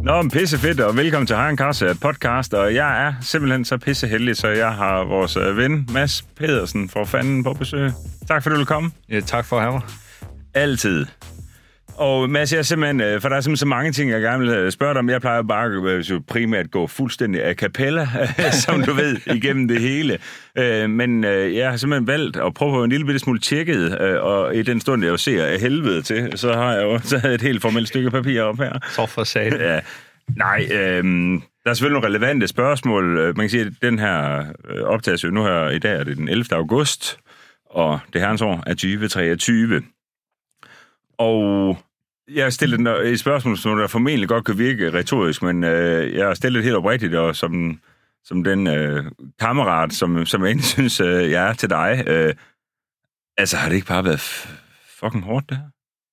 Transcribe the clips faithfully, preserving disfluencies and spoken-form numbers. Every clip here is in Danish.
Nå, men pisse fedt, og velkommen til Hagen Kasse, et podcast, og jeg er simpelthen så pisseheldig, så jeg har vores ven, Mads Pedersen, fra Fanden på besøg. Tak for, du vil komme. Ja, tak for at have mig. Altid. Og Mads, jeg er simpelthen, for der er simpelthen så mange ting, jeg gerne vil spørge dig om. Jeg plejer bare primært at gå fuldstændig a cappella, som du ved, igennem det hele. Men jeg har simpelthen valgt at prøve på en lille bitte smule tjekket, og i den stund, jeg jo ser af helvede til, så har jeg jo taget et helt formelt stykke papir op her. Så for sat. Ja. Nej, øhm, der er selvfølgelig nogle relevante spørgsmål. Man kan sige, at den her optagelse nu her i dag er det den ellevte august, og det herrens år er tyve treogtyve. Og jeg har stillet et spørgsmål, som der formentlig godt kan virke retorisk, men øh, jeg har stillet det helt oprigtigt, og som, som den øh, kammerat, som, som jeg egentlig synes, øh, jeg er til dig. Øh, altså, har det ikke bare været f- fucking hårdt, det her?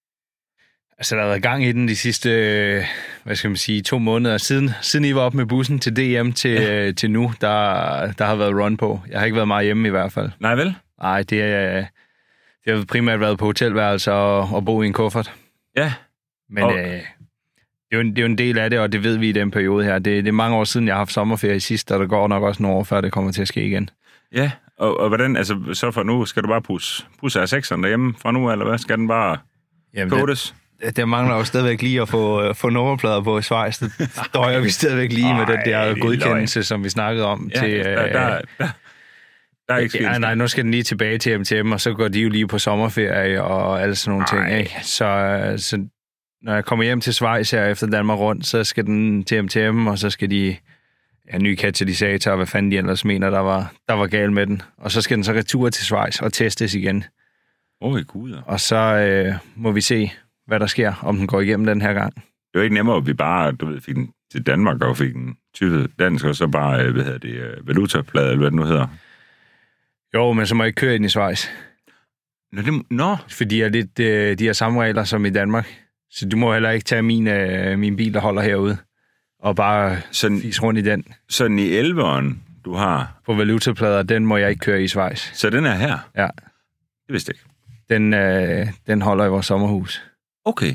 Altså, der har været gang i den de sidste, øh, hvad skal man sige, to måneder siden. Siden I var op med bussen til D M til, ja. øh, til nu, der, der har været run på. Jeg har ikke været meget hjemme i hvert fald. Nej, vel? Nej, det er... Det har primært været på hotelværelser og, og bo i en kuffert. Ja. Men og... øh, det, er jo en, det er jo en del af det, og det ved vi i den periode her. Det, det er mange år siden, jeg har haft sommerferie sidst, og der går nok også nogle år, før det kommer til at ske igen. Ja, og, og hvordan, altså så for nu, skal du bare pusse, pusse af sekseren derhjemme fra nu, eller hvad? Skal den bare kodes? Det, det mangler jo stadigvæk lige at få, få nummerplader på i Schweiz. Det døjer vi stadigvæk lige med den der godkendelse, som vi snakkede om. Ja, til, der, der, der. Der er ikke ja, nej, nu skal den lige tilbage til M T M, og så går de jo lige på sommerferie og alle sådan nogle Ej. ting. Ikke? Så, så når jeg kommer hjem til Schweiz her efter Danmark rundt, så skal den til M T M, og så skal de ja, nye katalysator, hvad fanden de ellers mener, der var, der var galt med den. Og så skal den så retur til Schweiz og testes igen. Åh, oh, gud. Og så øh, må vi se, hvad der sker, om den går igennem den her gang. Det var ikke nemmere, at vi bare, du ved, fik den til Danmark og fik den tyvet dansk, og så bare, hvad hedder det, valutaplade, eller hvad det nu hedder. Jo, men så må jeg ikke køre ind i Schweiz. Nå, det, nå. Fordi de er lidt øh, de har samme regler som i Danmark. Så du må heller ikke tage min, øh, min bil, der holder herude, og bare sådan, fise rundt i den. Sådan i elveren, du har... På valutaplader, den må jeg ikke køre i Schweiz. Så den er her? Ja. Det vidste jeg ikke. Den, øh, den holder i vores sommerhus. Okay.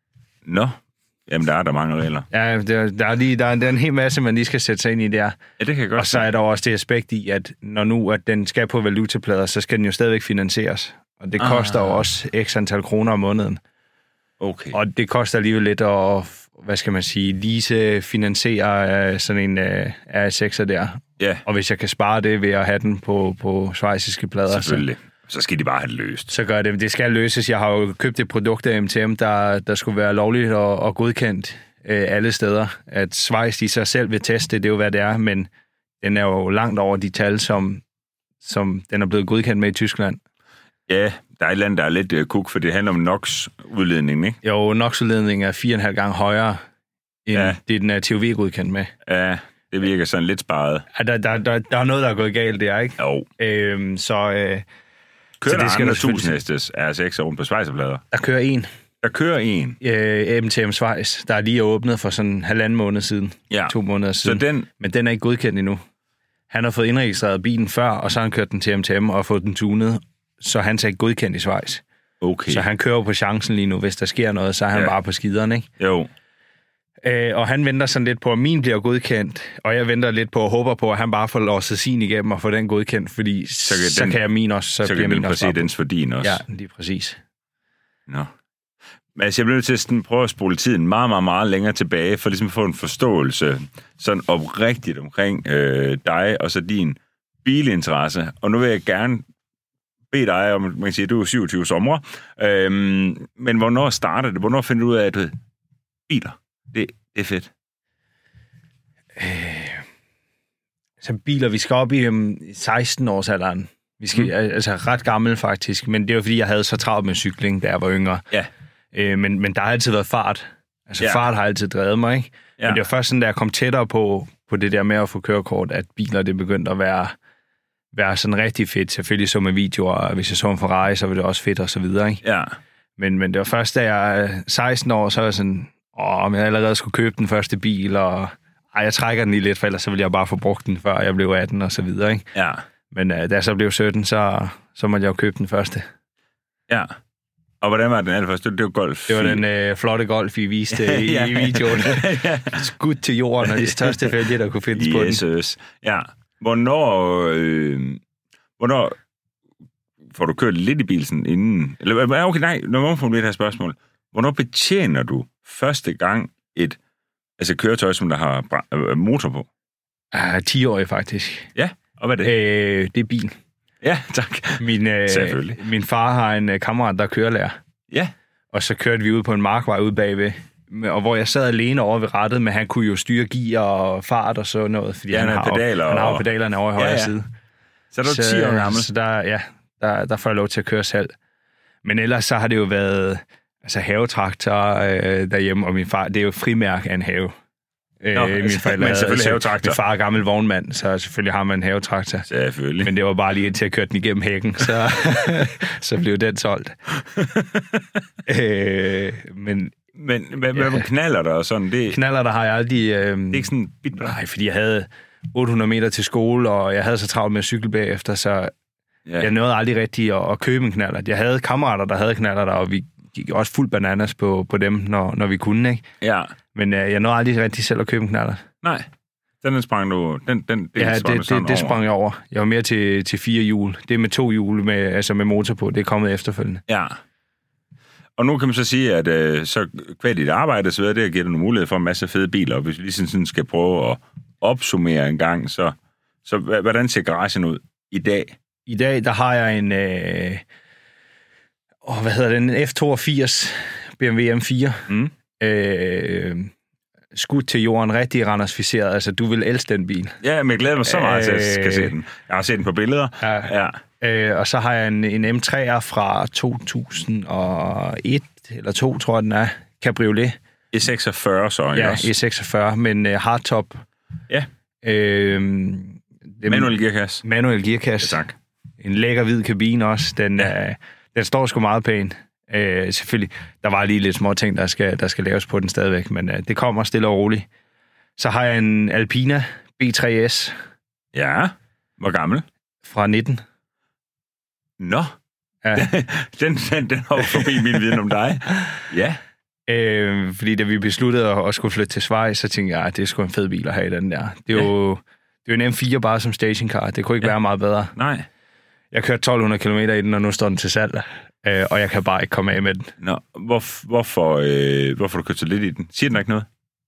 Nå. Jamen, der er der mange regler. Ja, der, der, er lige, der, er, der er en hel masse, man lige skal sætte sig ind i der. Ja, det kan jeg godt. Og så er der også det aspekt i, at når nu at den skal på valutaplader, så skal den jo stadigvæk finansieres. Og det koster ah. jo også x antal kroner om måneden. Okay. Og det koster alligevel lidt at, hvad skal man sige, lease, finansiere sådan en uh, R sekser der. Ja. Og hvis jeg kan spare det ved at have den på, på schweiziske plader, selvfølgelig. Så, så skal de bare have det løst. Så gør det. Det skal løses. Jeg har jo købt et produkt af M T M, der, der skulle være lovligt og, og godkendt øh, alle steder. At Schweiz i sig selv vil teste det, det er jo, hvad det er, men den er jo langt over de tal, som, som den er blevet godkendt med i Tyskland. Ja, der er et eller andet, der er lidt uh, kuk, for det handler om N O X-udledningen, ikke? Jo, N O X-udledningen er fire og en halv gang højere, end ja. det, den er T O V-godkendt med. Ja, det virker sådan lidt sparet. Ja, der, der, der, der er noget, der er gået galt der, ikke? Jo. Øhm, så... Øh, kører så der det skal andre tusind hestes R seks rundt på schweizerplader? Der kører en. Der kører en? Øh, M T M Schweiz, der er lige åbnet for sådan en halvanden måned siden. Ja. To måneder siden. Så den... Men den er ikke godkendt endnu. Han har fået indregistreret bilen før, og så har han kørt den til M T M og fået den tunet, så han er ikke godkendt i Schweiz. Okay. Så han kører på chancen lige nu. Hvis der sker noget, så er han ja. bare på skideren, ikke? Jo. Øh, og han venter sådan lidt på, at min bliver godkendt, og jeg venter lidt på og håber på, at han bare får låset sin igennem og får den godkendt, fordi så kan, så den, kan jeg min også, så, så bliver min også. Så kan den for din også. Ja, lige præcis. Nå. Men altså, jeg bliver nødt til at sådan prøve at spole tiden meget, meget, meget længere tilbage, for ligesom at få en forståelse sådan oprigtigt omkring øh, dig og så din bilinteresse. Og nu vil jeg gerne bede dig om, man kan sige, at du er syvogtyve sommer, øhm, men hvornår starter det? Hvornår finder du ud af, at du ved, biler, det, det er fedt? Øh, så biler, vi skal op i um, seksten-årsalderen. Vi skal, mm. altså ret gammel faktisk, men det var fordi, jeg havde så travlt med cykling, da jeg var yngre. Ja. Øh, men, men der har altid været fart. Altså ja. Fart har altid drevet mig, ikke? Ja. Men det var først sådan, da jeg kom tættere på, på det der med at få kørekort, at biler, det begyndte at være, være sådan rigtig fedt. Selvfølgelig så med videoer, og hvis jeg så en Ferrari, så var det også fedt og så videre, ikke? Ja. Men, men det var først, da jeg er seksten år, så var jeg sådan, åh, om jeg allerede skulle købe den første bil, og ej, jeg trækker den lige lidt, for ellers så ville jeg bare få brugt den, før jeg blev atten og så videre, ikke? Ja. Men uh, da jeg så blev sytten, så, så måtte jeg jo købe den første. Ja. Og hvordan var den allerførste? Det var golf. Det var den øh, flotte golf, I viste i, ja. i videoen. Skudt til jorden, og de største fælge, der kunne findes yes, på den. Yes. Ja. Hvornår, øh, hvornår får du kørt lidt i bilen inden? Eller, okay, nej, når man får det her spørgsmål. Hvornår betjener du første gang et altså køretøj, som der har øh, motor på? Uh, ti-årig faktisk. Ja, og hvad er det? Øh, det er bil. Ja, tak. Min, øh, min far har en øh, kammerat, der er kørelærer. Ja. Og så kørte vi ud på en markvej ude bagved, og hvor jeg sad alene over ved rattet, men han kunne jo styre gear og fart og sådan noget, fordi ja, han, han, har, pedaler han har jo og... pedalerne over i højre ja, ja. side. Så er du ti år gammel? Så der, ja, der, der får jeg lov til at køre selv. Men ellers så har det jo været altså havetraktor øh, derhjemme, og min far, det er jo frimærk af en have. Nå, øh, min forældre, men selvfølgelig havetraktor. Min far er gammel vognmand, så selvfølgelig har man en havetraktor. Selvfølgelig. Men det var bare lige til at køre den igennem hækken, så, så blev den solgt. øh, men men hvad ja. med knaller der og sådan? Det... Knaller der har jeg aldrig... Øh, det er ikke sådan... Nej, fordi jeg havde otte hundrede meter til skole, og jeg havde så travlt med at cykle bagefter, så ja. jeg nåede aldrig rigtig at, at købe en knaller. Jeg havde kammerater, der havde knaller der, og vi gik også fuld bananas på, på dem, når, når vi kunne, ikke? Ja. Men øh, jeg nåede aldrig rigtig selv at købe en knaller. Nej, den sprang du... Den, den, det ja, det, det, det sprang jeg over. Jeg var mere til, til fire hjul. Det er med to hjul, med, altså med motor på. Det er kommet efterfølgende. Ja. Og nu kan man så sige, at øh, så kvad dit arbejde, så det giver dig nogle mulighed for en masse fede biler, og hvis vi lige sådan skal prøve at opsummere en gang, så, så hvordan ser garagen ud i dag? I dag, der har jeg en... Øh, åh, hvad hedder den? En F toogfirs B M W M fire. Mm. Øh, skudt til jorden, rigtig randersficeret. Altså, du vil elske den bil. Ja, men jeg glæder mig så meget til, at jeg skal se den. Jeg har set den på billeder. Ja. ja. Øh, og så har jeg en, en M tre'er fra to tusind og et eller to, tror jeg, den er. Cabriolet. E seksogfyrre, så ja, også. E seksogfyrre, men uh, hardtop. Ja. Øh, manuel gearkasse. Manuel gearkasse. Ja, tak. En lækker hvid kabine også. Den, ja. uh, den står sgu meget pæn. Uh, selvfølgelig, der var lige lidt små ting, der skal, der skal laves på den stadigvæk, men uh, det kommer stille og roligt. Så har jeg en Alpina B tre S. Ja. Hvor gammel? Fra nitten. Nå. Ja. den, den, den var forbi min viden om dig. Ja. Øh, fordi da vi besluttede at, at skulle flytte til Schweiz, så tænkte jeg, at det er sgu en fed bil at have den der. Det er ja. jo det er jo en M fire bare som stationcar. Det kunne ikke ja. være meget bedre. Nej. Jeg kørte tolv hundrede kilometer i den, og nu står den til salg. Øh, og jeg kan bare ikke komme af med den. Nå, hvor, hvorfor, øh, hvorfor du kørt så lidt i den? Siger den ikke noget?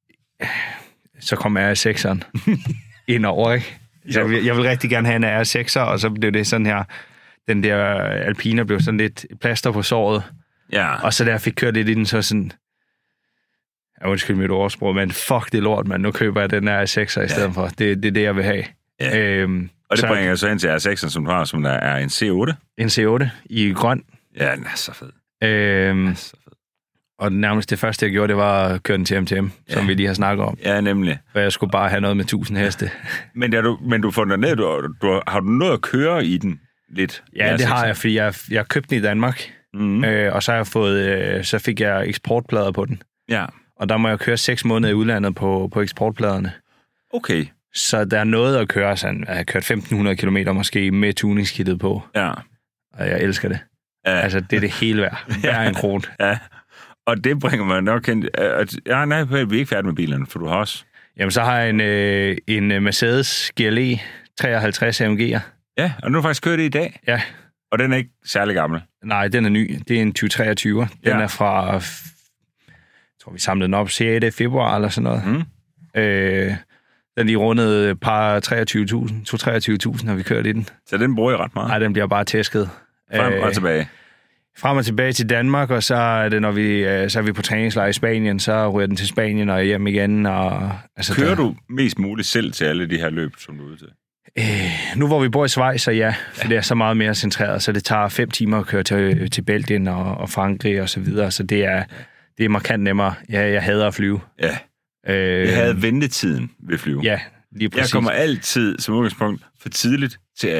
Så kom R sekseren ind over, ikke? Så jeg, jeg vil rigtig gerne have en R sekser, og så blev det sådan her, den der Alpina blev sådan lidt plaster på såret. Ja. Og så da jeg fik kørt lidt i den, så sådan... Jeg undskyld mit ordsprog, men fuck det lort, man. Nu køber jeg den R sekser i stedet ja. for. Det, det er det, jeg vil have. Ja. Øhm, og det så, bringer så ind til R sekseren, som du har, som der er en C otte. En C otte i grøn. Ja, den er så fed. Øhm, er så fed. Og nærmest det første, jeg gjorde, det var at køre den til M T M, ja. som vi lige har snakket om. Ja, nemlig. For jeg skulle bare have noget med tusind heste. men, der, du, men du får den ned, du, du, har du noget at køre i den lidt? Ja, det har jeg, fordi jeg, jeg købte den i Danmark. Mm-hmm. Øh, og så har jeg fået, øh, så fik jeg eksportplader på den. Ja. Og der må jeg køre seks måneder i udlandet på, på eksportpladerne. Okay. Så der er noget at køre sådan. Jeg har kørt femten hundrede kilometer måske med tuningskittet på. Ja. Og jeg elsker det. Ja. Altså, det er det hele værd. Hver en krone. Ja. Og det bringer mig nok hen... Ja, nej, vi er ikke færdige med bilerne, for du har også... Jamen, så har jeg en, øh, en Mercedes G L E treoghalvtreds A M G'er. Ja, og nu har du faktisk kørt det i dag. Ja. Og den er ikke særlig gammel. Nej, den er ny. Det er en tyve treogtyve. Den ja. er fra... Jeg tror, vi samlede den op sjette februar eller sådan noget. Mm. Øh, den lige rundede et par treogtyve tusind. to treogtyve tusind har vi kørt i den. Så den bruger I ret meget? Nej, den bliver bare tæsket. Frem og øh, tilbage? Frem og tilbage til Danmark, og så er, det, når vi, så er vi på træningslejr i Spanien, så ryger den til Spanien og hjem igen. Og, altså, Kører der... du mest muligt selv til alle de her løb, som du er ude til? Øh, nu hvor vi bor i Schweiz, så ja, for ja. det er så meget mere centreret, så det tager fem timer at køre til, til Belgien og, og Frankrig og så videre, så det er, det er markant nemmere. Ja, jeg hader at flyve. Ja, øh, jeg havde ventetiden ved flyve. Ja, lige præcis. Jeg kommer altid som udgangspunkt for tidligt til alt.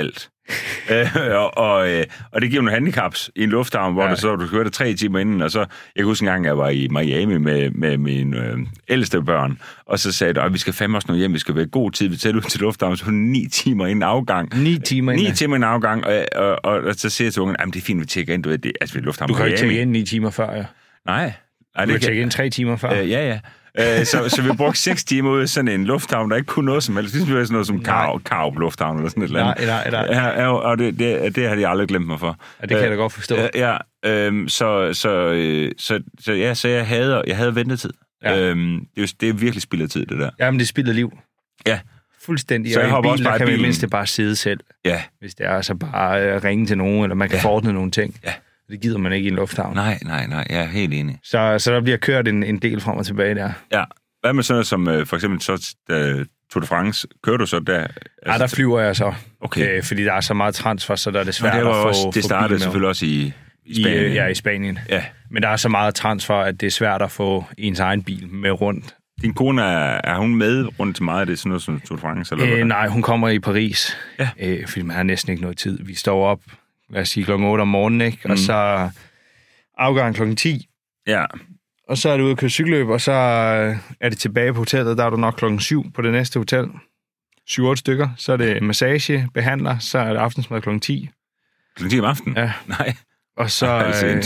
øh, og, og, øh, og det giver nogle handicaps i en lufthavn, hvor ja. du så du kørte tre timer inden, og så, jeg kan huske en gang, jeg var i Miami med, med mine øh, ældste børn, og så sagde du, at vi skal fandme også nå hjem, vi skal være god tid, vi tager ud til lufthavn, så ni timer inden afgang. Ni timer inden? Ni timer inden afgang, og, og, og, og så siger jeg til ungen, at det er fint, vi tjekker ind, du ved, det, altså vi er lufthavn. Du kan jo ikke tjekke ind ni timer før, ja. Nej. Nej du kan tjekke ind tre timer før. Øh, ja, ja. Øh, så, så vi brugte seks timer ud af sådan en lufthavn, der ikke kunne noget som helst. Det var sådan noget som Karup Lufthavn eller sådan et eller andet. Nej, nej, nej. Ja, og det, det, det har de aldrig glemt mig for. Ja, det kan øh, jeg da godt forstå. Ja, øh, så, så, øh, så, så, ja, så jeg havde, jeg havde ventetid. Ja. Øh, det, er, det er virkelig spild af tid, det der. Jamen, det spilder liv. Ja. Fuldstændig. Så jeg og i bil, der kan man mindst bare sidde selv. Ja. Hvis det er altså bare uh, ringe til nogen, eller man kan ja. forordne nogle ting. Ja. Det gider man ikke i en lufthavn. Nej, nej, nej. Jeg er helt enig. Så, så der bliver kørt en, en del frem og tilbage der. Ja. Hvad med sådan noget som uh, for eksempel så, uh, Tour de France? Kører du så der? Altså, ja, der flyver jeg så. Okay. Øh, fordi der er så meget transfer, så der er det svært det at få også, Det startede selvfølgelig også i, i Spanien. I, ja, i Spanien. Ja. Men der er så meget transfer, at det er svært at få ens egen bil med rundt. Din kone, er, er hun med rundt til meget af det, sådan noget som Tour de France? Eller øh, nej, hun kommer i Paris, ja. øh, fordi man har næsten ikke noget tid. Vi står op, lad os sige, klokken otte om morgenen, ikke? Og mm. så afgang klokken ti. Ja. Og så er du ude at køre cykelløb, og så er det tilbage på hotellet. Der er du nok klokken syv på det næste hotel. syv otte stykker. Så er det massage, behandler, så er det aftensmad klokken ti. Klokken ti om aftenen? Ja. Nej. Og så... Øh,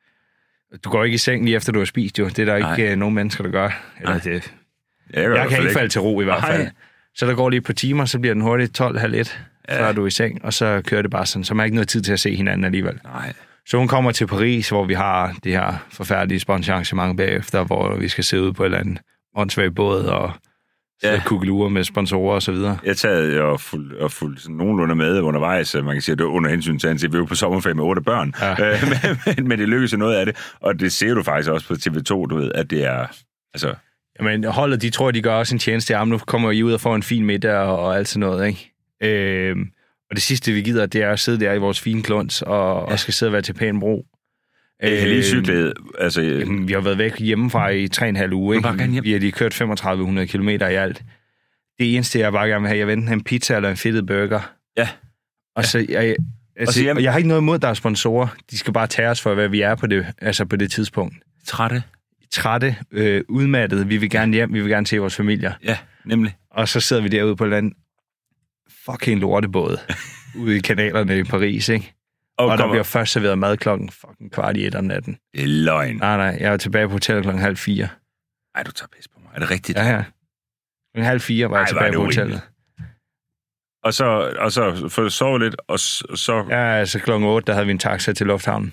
du går ikke i seng lige efter, du har spist, jo. Det er der Nej. ikke uh, nogen mennesker, der gør. Eller det, jeg, jeg, jeg kan ikke falde til ro i hvert fald. Nej. Så der går lige et par timer, så bliver den hurtigt tolv halv et, ja. Før du er i seng, og så kører det bare sådan. Så man har ikke noget tid til at se hinanden alligevel. Nej. Så hun kommer til Paris, hvor vi har det her forfærdelige sponsorarrangement bagefter, hvor vi skal sidde ude på et eller andet åndssvagt båd og ja. Kukkelurer med sponsorer og så videre. Jeg tager og fuld, og fuld sådan nogenlunde med undervejs. Man kan sige, at det er under hensyn til, at vi er jo på sommerferie med otte børn. Ja. men, men det lykkes jo noget af det. Og det ser du faktisk også på T V to, du ved, at det er... Altså... Jamen, holdet, de tror, de gør også en tjeneste. Jamen, nu kommer I ud og får en fin middag og, og alt sådan noget, ikke? Øh, og det sidste, vi gider, det er at sidde der i vores fine kluns og, ja. og skal sidde og være til pæn bro. Jeg har lige cyklet, altså... Jamen, vi har været væk hjemmefra i tre og en halv uge, ikke? Vi har lige kørt femogtredive hundrede kilometer i alt. Det eneste, jeg bare gerne vil have, jeg vil enten en pizza eller en fedtet burger. Ja. Og ja. så... Jeg, altså, og så, jeg har ikke noget imod, der er sponsorer. De skal bare tage os for, hvad vi er på det, altså på det tidspunkt. Trætte. Trætte, øh, udmattede. Vi vil gerne hjem, vi vil gerne se vores familier. Ja, nemlig. Og så sidder vi derude på et eller andet fucking lortebåd ude i kanalerne i Paris, ikke? Og, og der bliver først serveret mad klokken fucking kvart i et om natten. Det er løgn. Nej, nej, jeg er tilbage på hotellet klokken halv fire. Ej, du tager pis på mig. Er det rigtigt? Ja, ja. Klokken halv fire var Ej, jeg tilbage var på hotellet. Og så, og så får du sovet lidt, og så... Ja, altså klokken otte, der havde vi en taxa til lufthavnen.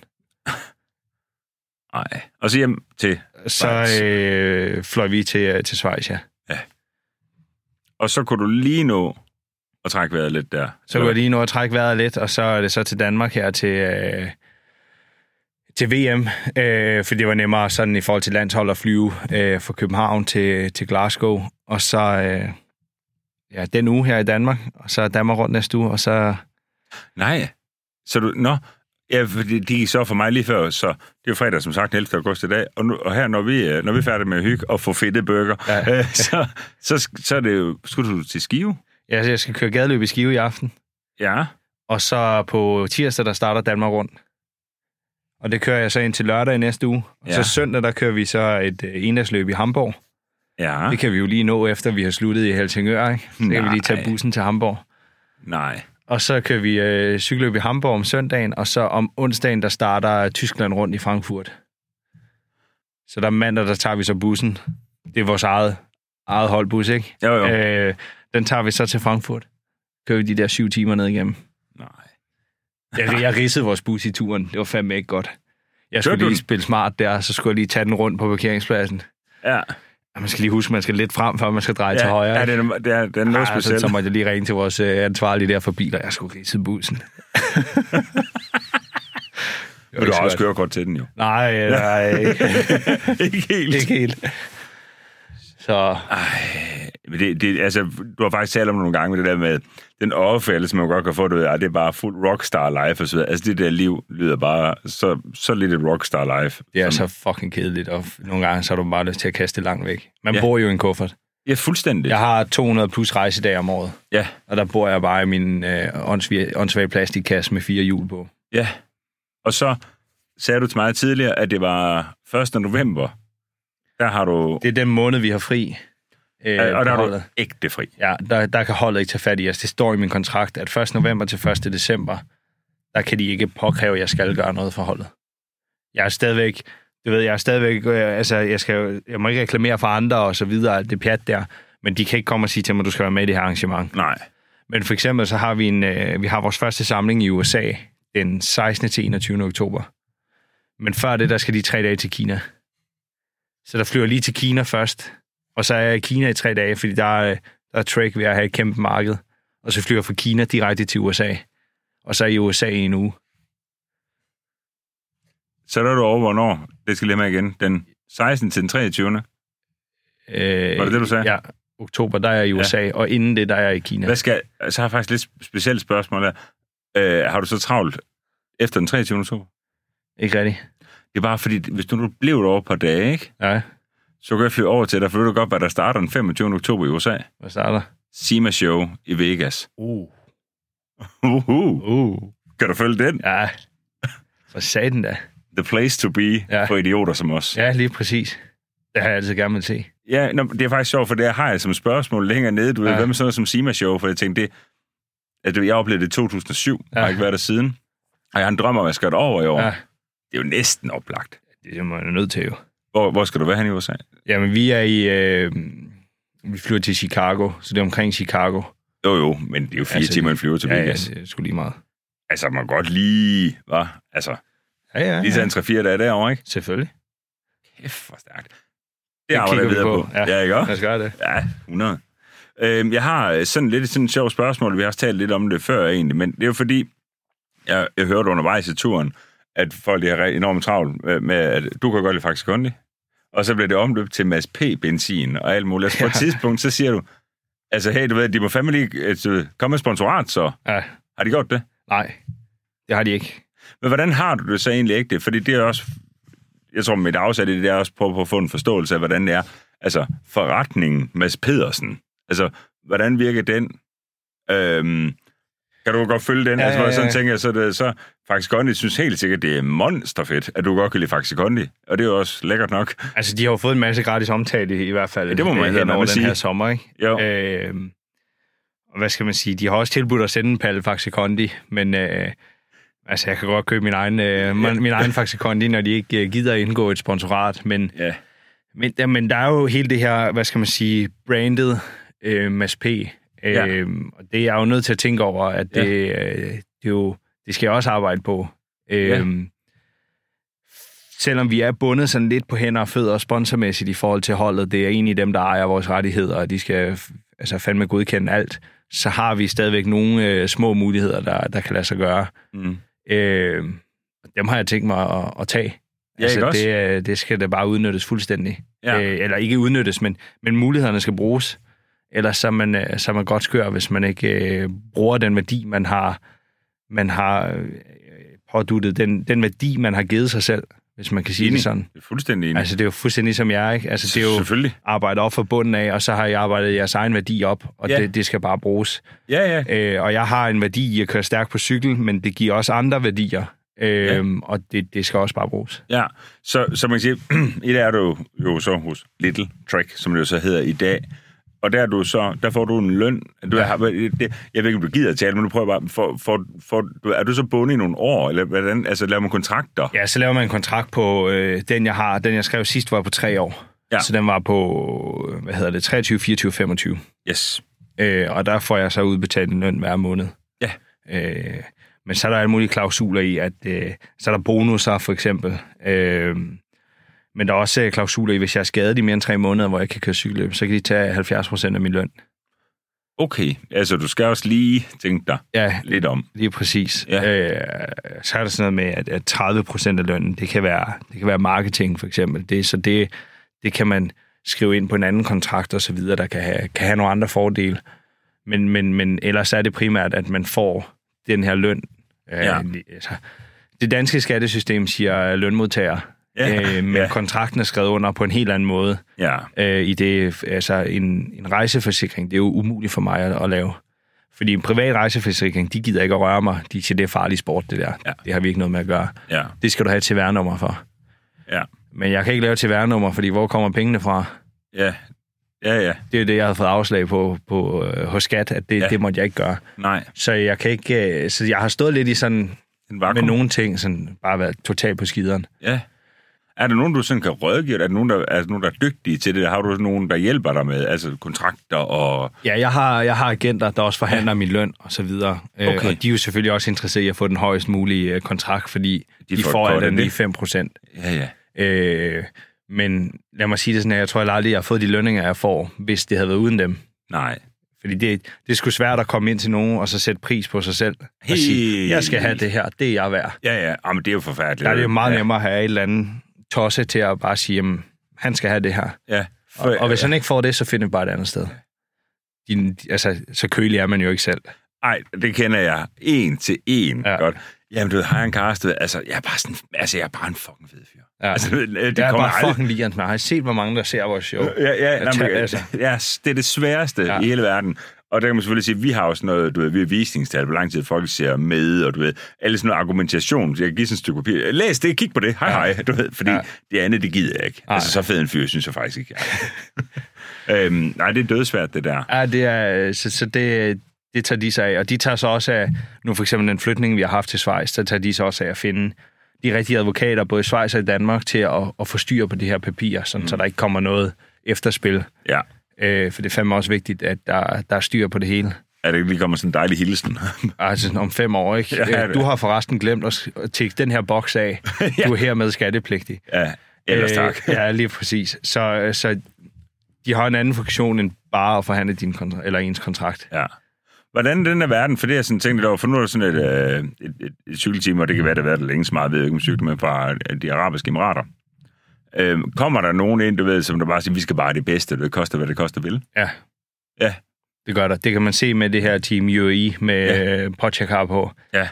Nej. Og så hjem til Schweiz. Så øh, fløj vi til, til Schweiz, ja. Ja. Og så kunne du lige nå at trække vejret lidt der. Så kunne jeg lige nå at trække vejret lidt, og så er det så til Danmark her til, øh, til V M, øh, for det var nemmere sådan i forhold til landshold at flyve øh, fra København til, til Glasgow, og så øh, ja, den uge her i Danmark, og så Danmark rundt næste uge, og så... Nej, så du... Nå, ja, for det gik så for mig lige før, så det er jo fredag, som sagt, ellevte august i dag, og, nu, og her, når vi, når vi er færdige med at hygge og få fedte burger, ja. øh, så, så, så er det jo... Skulle du til Skive? Ja, jeg skal køre gadeløb i Skive i aften. Ja. Og så på tirsdag, der starter Danmark rundt. Og det kører jeg så ind til lørdag i næste uge. Og ja. Så søndag, der kører vi så et endagsløb i Hamburg. Ja. Det kan vi jo lige nå, efter vi har sluttet i Helsingør, ikke? Så Nej. kan vi lige tage bussen til Hamburg. Nej. Og så kører vi øh, cykelløb i Hamburg om søndagen, og så om onsdagen, der starter Tyskland rundt i Frankfurt. Så der mandag, der tager vi så bussen. Det er vores eget, eget holdbus, ikke? Jo, jo. Øh, den tager vi så til Frankfurt. Kører vi de der syv timer ned igennem. Nej. Jeg, jeg ridsede vores bus i turen. Det var fandme ikke godt. Jeg skulle lige spille smart der, så skulle jeg lige tage den rundt på parkeringspladsen. Ja. Man skal lige huske, man skal lidt frem, før man skal dreje ja, til højre. Ja, det er, det er, det er noget ja, specielt. Så, så måtte jeg lige ringe til vores uh, ansvarlige der for biler. Jeg skulle ridse bussen. Men du har også kørekort til den jo. Nej, nej. Ikke helt. Ikke helt. Så... Ej, det, det, altså, du har faktisk talt om nogle gange med det der med den overfældelse, man godt kan få, du ved, at det er bare fuld rockstar life og så videre. Altså, det der liv lyder bare så, så lidt et rockstar life. Det er som... så fucking kedeligt, og nogle gange så har du bare lyst til at kaste det langt væk. Man ja. bor jo i en kuffert. Ja, fuldstændig. Jeg har to hundrede plus rejsedage om året. Ja. Og der bor jeg bare i min øh, åndssvage plastikkasse med fire hjul på. Ja. Og så sagde du til mig tidligere, at det var første november. Der har du... Det er den måned, vi har fri. Øh, og der har du ægte fri. Ja, der, der kan holdet ikke tage fat i os. Det står i min kontrakt, at første november til første december, der kan de ikke påkræve, at jeg skal gøre noget for holdet. Jeg er stadigvæk... Du ved, jeg er stadigvæk... Øh, altså, jeg, skal, jeg må ikke reklamere for andre og så videre, det pjat der. Men de kan ikke komme og sige til mig, at du skal være med i det her arrangement. Nej. Men for eksempel, så har vi en... Øh, vi har vores første samling i U S A den sekstende til enogtyvende oktober. Men før det, der skal de tre dage til Kina. Så der flyver lige til Kina først. Og så er jeg i Kina i tre dage, fordi der er, der er Trek ved at have et kæmpe marked. Og så flyver jeg fra Kina direkte til U S A. Og så er jeg i U S A i en uge. Så er du over, hvornår? Det skal lige med igen. Den sekstende til den treogtyvende Øh, Var det det, du sagde? Ja, oktober, der er jeg i U S A, ja. Og inden det, der er jeg i Kina. Hvad skal, så har jeg faktisk lidt specielt spørgsmål der. Øh, har du så travlt efter den treogtyvende oktober? Ikke rigtigt. Det er bare fordi, hvis du nu blev over på dage, ikke? Ja. Så kan jeg flyve over til dig, for du ved godt, hvad der starter den femogtyvende oktober i U S A. Hvad starter? SEMA Show i Vegas. Uh. Uh-huh. Uh. Kan du følge den? Ja. Hvad sagde den da? The place to be ja. For idioter som os. Ja, lige præcis. Det har jeg altid gerne vil se. Ja, no, det er faktisk sjovt, for det har jeg som spørgsmål længere nede. Du ved, ja. Hvad med sådan noget som SEMA Show? For jeg tænkte, det, at jeg oplevede det i to tusind og syv, ja. Har ikke været der siden. Og jeg har en drøm om, at jeg skal det over i år. Ja. Det er jo næsten oplagt. Det er man nødt til jo. Hvor, hvor skal du være hen i U S A? Jamen, vi er i... Øh, vi flyver til Chicago, så det er omkring Chicago. Jo, jo, men det er jo fire altså, timer, en flyver til Vegas. Ja, ja, det er sgu lige meget. Altså, man godt lige... Hva? Altså, ja, ja, ja. Lige tage en tre-fire dage derovre, ikke? Selvfølgelig. Kæft, hvor stærkt. Det arbejder jeg videre på. på. Ja, ja, ikke også? Jeg skal gøre det. Ja, hundrede. Øhm, jeg har sådan lidt sådan et sjovt spørgsmål. Vi har også talt lidt om det før egentlig, men det er jo fordi, jeg, jeg hørte undervejs i turen, at folk har enormt travlt med, at du kan godt lide Faxe Kondi, og så bliver det omløbet til Mads P-benzin og alt muligt. Altså, på et tidspunkt, så siger du, altså hey, du ved, de må fandme lige altså, komme med sponsorat, så ja. Har de gjort det? Nej, det har de ikke. Men hvordan har du det så egentlig ikke det? Fordi det er også, jeg tror mit afsat i det, det er også på, på at få en forståelse af, hvordan det er. Altså, forretningen Mads Pedersen, altså, hvordan virker den? Øhm, kan du godt følge den? Ja, altså, hvor jeg sådan tænker, så, det, så Faxe Kondi synes helt sikkert, det er monsterfedt, at du godt kan lide Faxe Kondi. Og det er jo også lækkert nok. Altså, de har jo fået en masse gratis omtale i hvert fald. Ja, det må man øh, hen over den sige. her sommer, ikke? Jo. Øh, og hvad skal man sige? De har også tilbudt at sende en palle Faxe Kondi, men øh, altså, jeg kan godt købe min egen, øh, ja. min egen Faxe Kondi, når de ikke øh, gider indgå et sponsorat. Men, ja. men, der, men der er jo hele det her, hvad skal man sige, brandet øh, Mads P. Ja. Øhm, og det er jeg jo nødt til at tænke over, at det, ja. øh, det, jo, det skal jeg også arbejde på. Øhm, ja. Selvom vi er bundet sådan lidt på hænder og fødder sponsormæssigt i forhold til holdet, det er egentlig dem, der ejer vores rettigheder, og de skal altså fandme godkende alt, så har vi stadigvæk nogle øh, små muligheder, der, der kan lade sig gøre. Mm. Øh, dem har jeg tænkt mig at, at tage. Ja, altså, det, det skal da bare udnyttes fuldstændig. Ja. Øh, eller ikke udnyttes, men, men mulighederne skal bruges. Ellers så er man, så er man godt skør, hvis man ikke øh, bruger den værdi, man har, man har øh, påduttet, den, den værdi, man har givet sig selv, hvis man kan sige enig. Det sådan. Det er fuldstændig enig. Altså, det er jo fuldstændig som jeg, ikke? Altså, det er jo selvfølgelig arbejde op for bunden af, og så har jeg arbejdet jeres egen værdi op, og ja. det, det skal bare bruges. Ja, ja. Øh, og jeg har en værdi i at køre stærkt på cykel, men det giver også andre værdier, øh, ja. og det, det skal også bare bruges. Ja, så, så man kan sige, i dag er du jo så hos Little Trek, som det jo så hedder i dag. Og der, er du så, der får du en løn. Du ja. har, det, jeg ved ikke, om du gider at tale, men du prøver bare, for, for, for, er du så bundet i nogle år, eller hvordan, altså laver man kontrakter? Ja, så laver man en kontrakt på, øh, den jeg har, den jeg skrev sidst var på tre år. Ja. Så den var på, hvad hedder det, treogtyve, fireogtyve, femogtyve. Yes. Øh, og der får jeg så udbetalt en løn hver måned. Ja. Øh, men så er der alle mulige klausuler i, at øh, så er der bonusser for eksempel. Øh, Men der er også klausuler i, hvis jeg er skadet i mere end tre måneder, hvor jeg kan køre cykelløb, så kan de tage halvfjerds procent af min løn. Okay, altså du skal også lige tænke dig ja, lidt om. Lige præcis. Ja. Øh, så er der sådan noget med, at, at tredive procent af lønnen, det kan være, det kan være marketing for eksempel. Det, så det, det kan man skrive ind på en anden kontrakt og så videre, der kan have, kan have nogle andre fordele. Men, men, men ellers er det primært, at man får den her løn. Ja. Øh, altså, det danske skattesystem siger lønmodtager. Ja. Øh, men ja. kontrakten er skrevet under på en helt anden måde. Ja. Øh, i det, altså en, en rejseforsikring, det er jo umuligt for mig at, at lave. Fordi en privat rejseforsikring, de gider ikke at røre mig. De siger, det er farlig sport, det der. Ja. Det har vi ikke noget med at gøre. Ja. Det skal du have et T V R-nummer for. Ja. Men jeg kan ikke lave et T V R-nummer, fordi hvor kommer pengene fra? Ja. Ja, ja. Det er det, jeg har fået afslag på, på øh, hos Skat, at det, ja. det måtte jeg ikke gøre. Nej. Så jeg kan ikke... Øh, så jeg har stået lidt i sådan... Med nogle ting, sådan bare været totalt på skideren. Ja. Er der nogen, du sådan kan rådgive? Er der nogen, der er, nogen, der er dygtige til det? Har du nogen, der hjælper dig med altså kontrakter og... Ja, jeg har, jeg har agenter, der også forhandler ja. min løn og så videre. Okay. Og de er jo selvfølgelig også interesseret i at få den højst mulige kontrakt, fordi de, de får, får alt andet i fem procent. Ja, ja. Øh, men lad mig sige det sådan her, jeg tror jeg aldrig, jeg har fået de lønninger, jeg får, hvis det havde været uden dem. Nej. Fordi det, det er sgu svært at komme ind til nogen og så sætte pris på sig selv. Og sige, jeg skal have det her, det er jeg værd. Ja, ja, men det er jo forfærdeligt. Der er det jo meget ja. nemmere at have et eller andet tosse til at bare sige, jamen, han skal have det her. Ja. For, og, og hvis han ikke får det, så finder vi bare et andet sted. De, altså, så kølig er man jo ikke selv. Nej, det kender jeg en til en ja. godt. Jamen, du ved, har jeg en Karsted, altså, jeg er bare sådan, altså, jeg er bare en fucking fed fyr. Ja. Altså, det jeg er bare aldrig... fucking lige, har jeg set, hvor mange der ser vores show. Ja, ja, nej, men, altså. ja det er det sværeste ja. i hele verden. Og der kan man selvfølgelig sige, at vi har også noget, du ved, vi har visningstal, hvor lang tid folk ser med, og du ved, alle sådan noget argumentation. Så jeg kan give sådan et stykke papir. Læs det, kig på det, hej ja. hej, du ved, fordi ja. det andet, det gider jeg ikke. Ej. Altså, så fed en fyr, synes jeg faktisk ikke. øhm, nej, det er dødsvært, det der. Ja, det er, så, så det, det tager de sig af, og de tager så også af, nu for eksempel den flytning, vi har haft til Schweiz, så tager de så også af at finde de rigtige advokater, både i Schweiz og i Danmark, til at, at få styr på de her papirer, sådan, mm. så der ikke kommer noget efterspil. Ja. Øh, for det er fandme også vigtigt, at der, der er styr på det hele. Ja, det lige kommer sådan en dejlig hilsen. Altså om fem år, ikke? Ja, du har forresten glemt at tjekke den her boks af. ja. Du er hermed skattepligtig. Ja, ellers tak. Øh, ja, lige præcis. Så, så de har en anden funktion end bare at forhandle din kontra- eller ens kontrakt. Ja. Hvordan den er verden? For det er sådan tænkt lidt over, for nu er der sådan et, et, et, et, et cykelteam, og det kan være, det har været der længe så meget, ved jeg ikke om cykler med fra de arabiske emirater. Øhm, kommer der nogen ind, du ved, som der bare siger, vi skal bare have det bedste, det koster, hvad det koster vil? Ja. Ja. Det gør der. Det kan man se med det her Team U A E med ja. Pogačar på. Ja.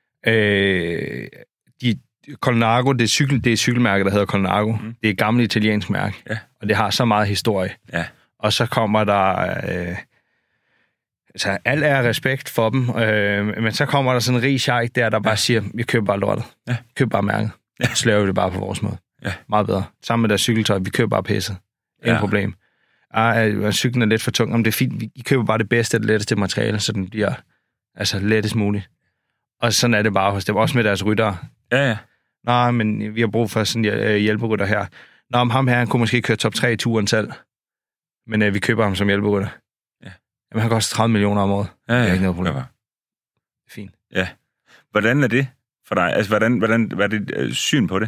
Øh, de, Colnago, det er, cykel, det er cykelmærke, der hedder Colnago. Mm. Det er et gammelt italiensk mærke, ja. og det har så meget historie. Ja. Og så kommer der... Øh, altså, alt er respekt for dem, øh, men så kommer der sådan en rig sheik der, der bare ja. siger, vi køber bare lortet. Ja. Køb bare mærket. Ja. Så laver vi det bare på vores måde. Ja. Meget bedre. Sammen med deres cykeltøj, vi køber bare pisset. Ingen ja. problem. Ej, cyklen er lidt for tung, men det er fint. Vi køber bare det bedste og det letteste materiale, så den bliver altså lettest muligt. Og sådan er det bare hos dem, også med deres ryttere. Ja, ja. Nå, men vi har brug for sådan en hjælperytter her. Nå, men ham her, han kunne måske køre top tre i turen selv. Men øh, vi køber ham som hjælperytter. Ja. Jamen, han koster tredive millioner om året. Ja, ja. Det er ikke noget problem. Ja. Det er fint. Ja. Hvordan er det for dig? Altså, hvordan, hvordan, hvad er dit øh, syn på det?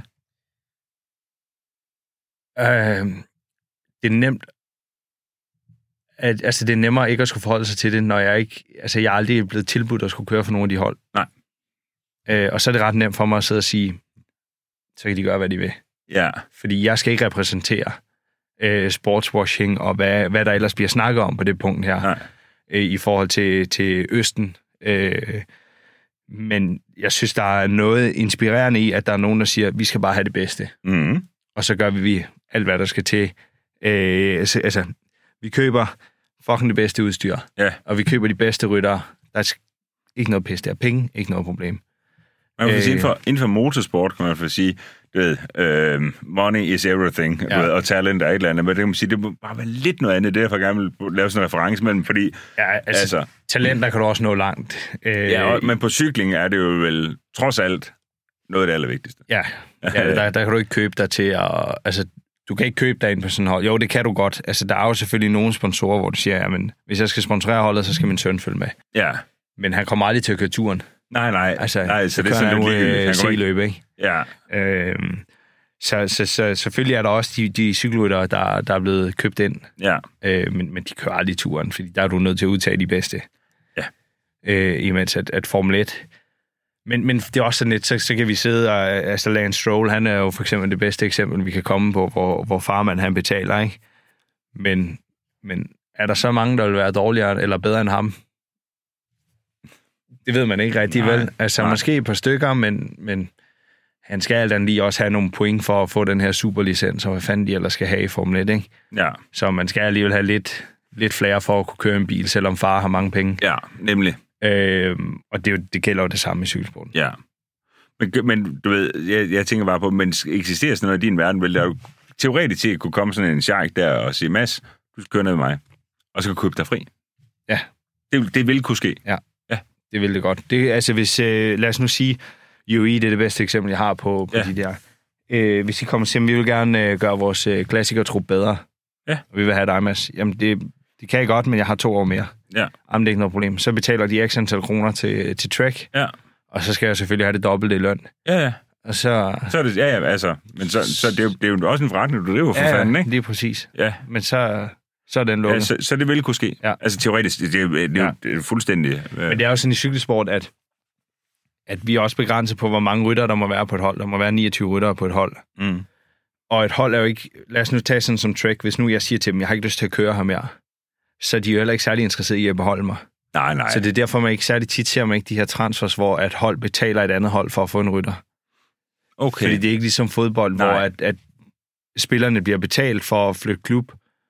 Øh, det er nemt. At, altså, det er nemmere ikke at skulle forholde sig til det, når jeg ikke... Altså, jeg er aldrig blevet tilbudt at skulle køre for nogle af de hold. Nej. Øh, og så er det ret nemt for mig at sidde og sige, så kan de gøre, hvad de vil. Ja. Fordi jeg skal ikke repræsentere øh, sportswashing og hvad, hvad der ellers bliver snakket om på det punkt her. Øh, I forhold til, til Østen. Øh, men jeg synes, der er noget inspirerende i, at der er nogen, der siger, at vi skal bare have det bedste. Mm. Og så gør vi alt, hvad der skal til. Øh, altså, vi køber fucking det bedste udstyr. Ja. Og vi køber de bedste ryttere. Der er ikke noget pisse, der er penge, ikke noget problem. Man kan øh, sige, inden for, inden for motorsport, kan man få sige, du ved, øh, money is everything, ja. ved, og talent er et eller andet, men det kan man sige, det må bare være lidt noget andet, det er for gerne vil lave sådan en reference mellem, fordi... Ja, altså, altså talenter kan du også nå langt. Øh, ja, og, men på cykling er det jo vel trods alt noget af det allervigtigste. Ja, ja der, der kan du ikke købe dig til at... Altså, du kan ikke købe dig ind på sådan et hold. Jo, det kan du godt. Altså, der er jo selvfølgelig nogle sponsorer, hvor du siger, jamen, hvis jeg skal sponsorere holdet, så skal min søn følge med. Ja. Men han kommer aldrig til at køre turen. Nej, nej. Altså, nej, så det er sådan lidt ligegyldigt. C-løb, ikke? Ja. Øhm, så, så, så selvfølgelig er der også de, de cykelryttere, der, der er blevet købt ind. Ja. Øh, men, men de kører aldrig turen, fordi der er du nødt til at udtage de bedste. Ja. Øh, imens at, at Formel et... Men, men det er også sådan lidt, så, så kan vi sidde og... Altså, Lance Stroll, han er jo for eksempel det bedste eksempel, vi kan komme på, hvor, hvor farmand han betaler, ikke? Men, men er der så mange, der vil være dårligere eller bedre end ham? Det ved man ikke rigtig, nej, vel? Altså, nej. Måske et par stykker, men, men han skal alt andet lige også have nogle point for at få den her superlicens, og hvad fanden de ellers skal have i Formel et, ikke? Ja. Så man skal alligevel have lidt, lidt flere for at kunne køre en bil, selvom far har mange penge. Ja, nemlig. Øh, og det, det gælder jo det samme i cykelsporten. Ja. Men, men du ved, jeg, jeg tænker bare på, men eksisterer sådan noget i din verden, vel der jo teoretisk set kunne komme sådan en sheik der og sige, Mads, du skal køre ned med mig, og så kan købe dig fri. Ja. Det, det vil kunne ske. Ja, ja. Det vil det godt. Det, altså hvis, øh, lad os nu sige, U A E, det er det bedste eksempel, jeg har på, på ja. de der. Øh, hvis I kommer og siger, vi vil gerne øh, gøre vores øh, klassikertrup bedre, ja. og vi vil have dig, Mads. Jamen, det, det kan jeg godt, men jeg har to år mere. Ja. Jamen, det er ikke noget problem. Så betaler de x antal kroner til, til Trek, ja. og så skal jeg selvfølgelig have det dobbelte i løn. Ja, ja. Og så... Så er det, ja, ja, altså, men så, så det, er jo, det er jo også en forretning, du driver for ja, fanden, ikke? lige præcis. Ja. Men så, så er den lukket. Ja, så, så det vil kunne ske. Ja. Altså teoretisk, det, det, det, det, ja. det er fuldstændig... Øh... Men det er jo sådan i cykelsport, at, at vi er også begrænset på, hvor mange rytter der må være på et hold. Der må være niogtyve ryttere på et hold. Mm. Og et hold er jo ikke... Lad os nu tage sådan som Trek. Hvis nu jeg siger til dem, jeg har ikke lyst til at køre her mere, så er de jo heller ikke særlig interesserede i at beholde mig. Nej, nej. Så det er derfor, man ikke særlig tit ser man ikke de her transfers, hvor et hold betaler et andet hold for at få en rytter. Okay. Fordi det er ikke ligesom fodbold, nej. hvor at, at spillerne bliver betalt for at flytte klub,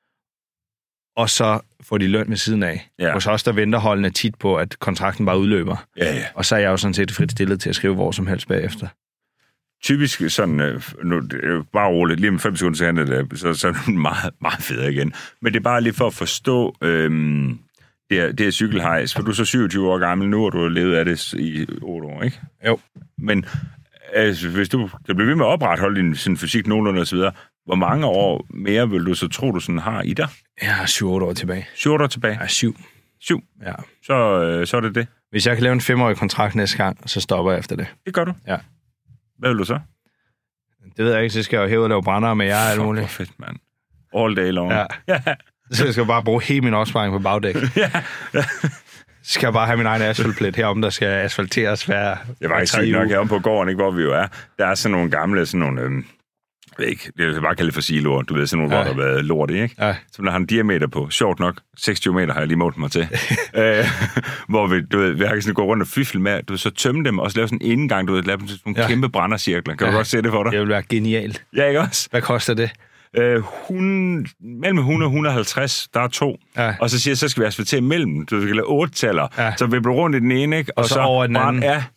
og så får de løn ved siden af. Ja. Hos os, der venter holdene tit på, at kontrakten bare udløber. Ja, ja. Og så er jeg jo sådan set frit stillet til at skrive hvor som helst bagefter. Typisk sådan, nu, bare roligt, lige om fem sekunder til handler, så, så er det meget, meget federe igen. Men det er bare lige for at forstå øhm, det, her, det her cykelhejs, for du er så syvogtyve år gammel nu, og du har levet af det i otte år, ikke? Jo. Men altså, hvis du kan blive ved med at opretholde din sin fysik nogenlunde og så videre, hvor mange år mere vil du så tro, du sådan har i dig? Jeg har syv otte år tilbage. Syv år tilbage? Ja, syv. Syv? Ja. Så, øh, så er det det. Hvis jeg kan lave en femårig kontrakt næste gang, så stopper jeg efter det. Det gør du? Ja. Hvad vil du så? Det ved jeg ikke, så skal jeg jo hæve og lave brændere med jer og alt muligt. Fuck, hvor fedt, mand. All day long. Ja. Så jeg skal bare bruge hele min opsparing på bagdæk. Ja. Så skal jeg bare have min egen asfaltplet herom, der skal asfalteres hver... Det var ikke sygt nok herom på gården, ikke, hvor vi jo er. Der er sådan nogle gamle, sådan nogle... Øhm, jeg ved ikke, det er bare kalde for siloer. Du ved, sådan nogle, ja. hvor der har været lort i, ikke? Ja. Som der har en diameter på. Sjovt nok. seksogtyve meter har jeg lige målt mig til. øh, hvor vi, du ved, vi har sådan gå rundt og fifle med, du ved, så tømme dem, og så lave sådan en indgang, du ved, lave sådan nogle ja. kæmpe brændercirkler. Kan ja. du godt se det for dig? Det vil være genialt. Ja, ikke også? Hvad koster det? Øh, hun, mellem hundrede og hundrede og halvtreds, der er to. Ja. Og så siger jeg, så skal vi asfaltere mellem. Du skal lave otte taller. Ja. Så vi bliver rundt i den ene, ikke? Og, og så, så over den anden. Ja.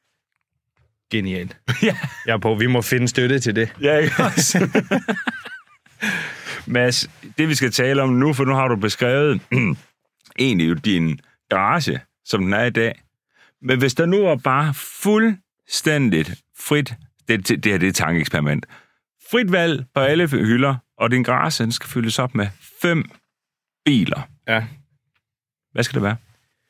Genialt. Ja. Jeg er på, vi må finde støtte til det. Ja, ikke også? Mads, det vi skal tale om nu, for nu har du beskrevet egentlig jo din garage, som den er i dag. Men hvis der nu var bare fuldstændigt frit, det, det her det er et tankeeksperiment, frit valg på alle hylder, og din garage den skal fyldes op med fem biler. Ja. Hvad skal det være?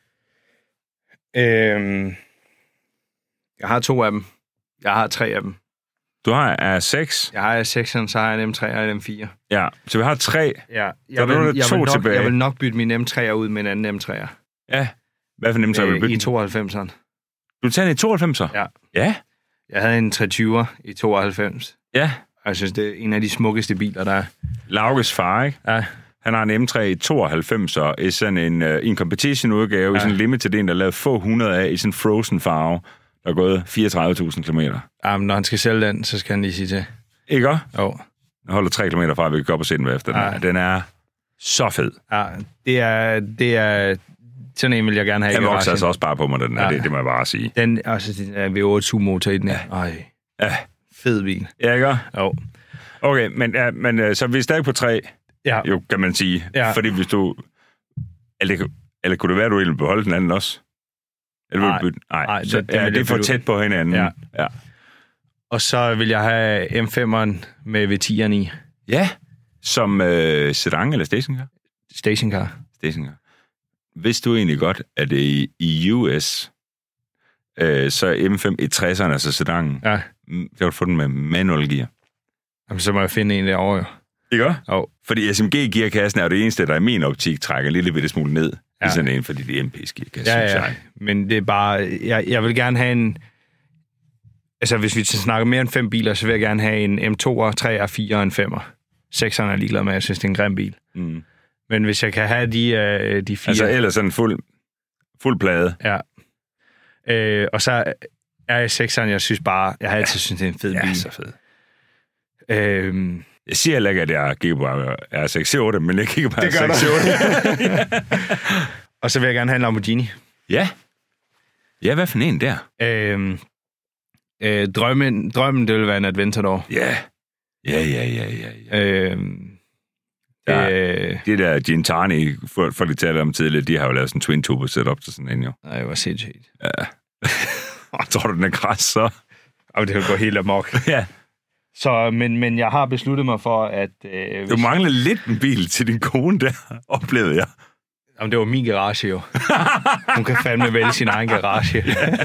Øhm, jeg har to af dem. Jeg har tre af dem. Du har R seks. Jeg har R seks'eren, så har jeg en M tre og en M fire. Ja, så vi har tre. Ja, jeg, vil, jeg, jeg, vil nok, tilbage. jeg vil nok bytte min M tre'er ud med en anden M tre'er. Ja, hvad for en M tre vil du bytte? I tooghalvfemseren. Du tager en i tooghalvfemser? Ja. Ja? Jeg havde en tre tyver i tooghalvfems. Ja. Jeg synes, det er en af de smukkeste biler, der er. Lauges far, ikke? Ja. Han har en M tre i tooghalvfemser i sådan en, uh, en competition-udgave, ja. I sådan en limited en, der er lavet få hundrede af i sådan en frozen farve, der er gået fireogtredive tusind kilometer. Ja, men når han skal sælge den, så skal han lige sige til. Ikke også? Jo. Jeg holder tre kilometer fra, at vi kan gå op og se den efter. Den, ja. Den er så fed. Ja, det er... Det er sådan en vil jeg gerne have. Jeg vokser altså også bare på mig, den ja. det, det må jeg bare sige. Den, altså, den er V otte motor i den. Ja. Ej. Ja. Fed bil. Ja, ikke? Jo. Okay, men, ja, men så vi er stadig på tre, ja. jo, kan man sige. Ja. Fordi hvis du... Eller, eller kunne det være, at du ville beholde den anden også? Eller vil Nej. du bytte? Nej, Nej så, det, ja, det, det er for tæt på hinanden. Ja. Ja. Og så vil jeg have M fem'eren med V ti'eren i. Ja, som øh, sedan eller stationcar? Stationcar. Stationcar. Vidste du egentlig godt, at det i, i U S, øh, så M fem i tresserne, altså sedanen, ja. der kan du få den med manual gear. Jamen, så må jeg finde en derovre, jo. Ikke også? Jo. Fordi S M G-gearkassen er jo det eneste, der i min optik trækker en lille bitte smule ned. Ja. I sådan en, fordi det er M P's gearkasse, ja, synes ja. jeg. Men det er bare... Jeg, jeg vil gerne have en... Altså, hvis vi snakker mere end fem biler, så vil jeg gerne have en M to'er, tre'er, fire'er og en fem'er. seks'eren er ligeglad med, jeg synes, det er en grim bil. Mm. Men hvis jeg kan have de, øh, de fire... Altså ellers sådan en fuld, fuld plade. Ja. Øh, og så R S sekseren, jeg synes bare, jeg har altid ja. synes, det er en fed ja, bil. så fed. Øhm, jeg siger heller ikke, at jeg kigger på R seks otte, men jeg kigger på R seks otte. Og så vil jeg gerne have en Lamborghini. Ja. Ja, hvad for en der? Øhm, øh, drømmen, drømmen, det vil være en Aventador. Ja. Ja, ja, ja, ja. ja. Øhm, ja. Øh, det der Gintani, for, for de taler om tidligere, de har jo lavet sådan en twin turbo setup til sådan en, jo. Nej, det var sindssygt. Ja. Og tror du, den er græs, så? Og det vil gå helt amok. Ja. Så, men, men jeg har besluttet mig for, at... Øh, du mangler lidt en bil til din kone der, oplevede jeg. Jamen, det var min garage jo. Hun kan fandme vælge sin egen garage.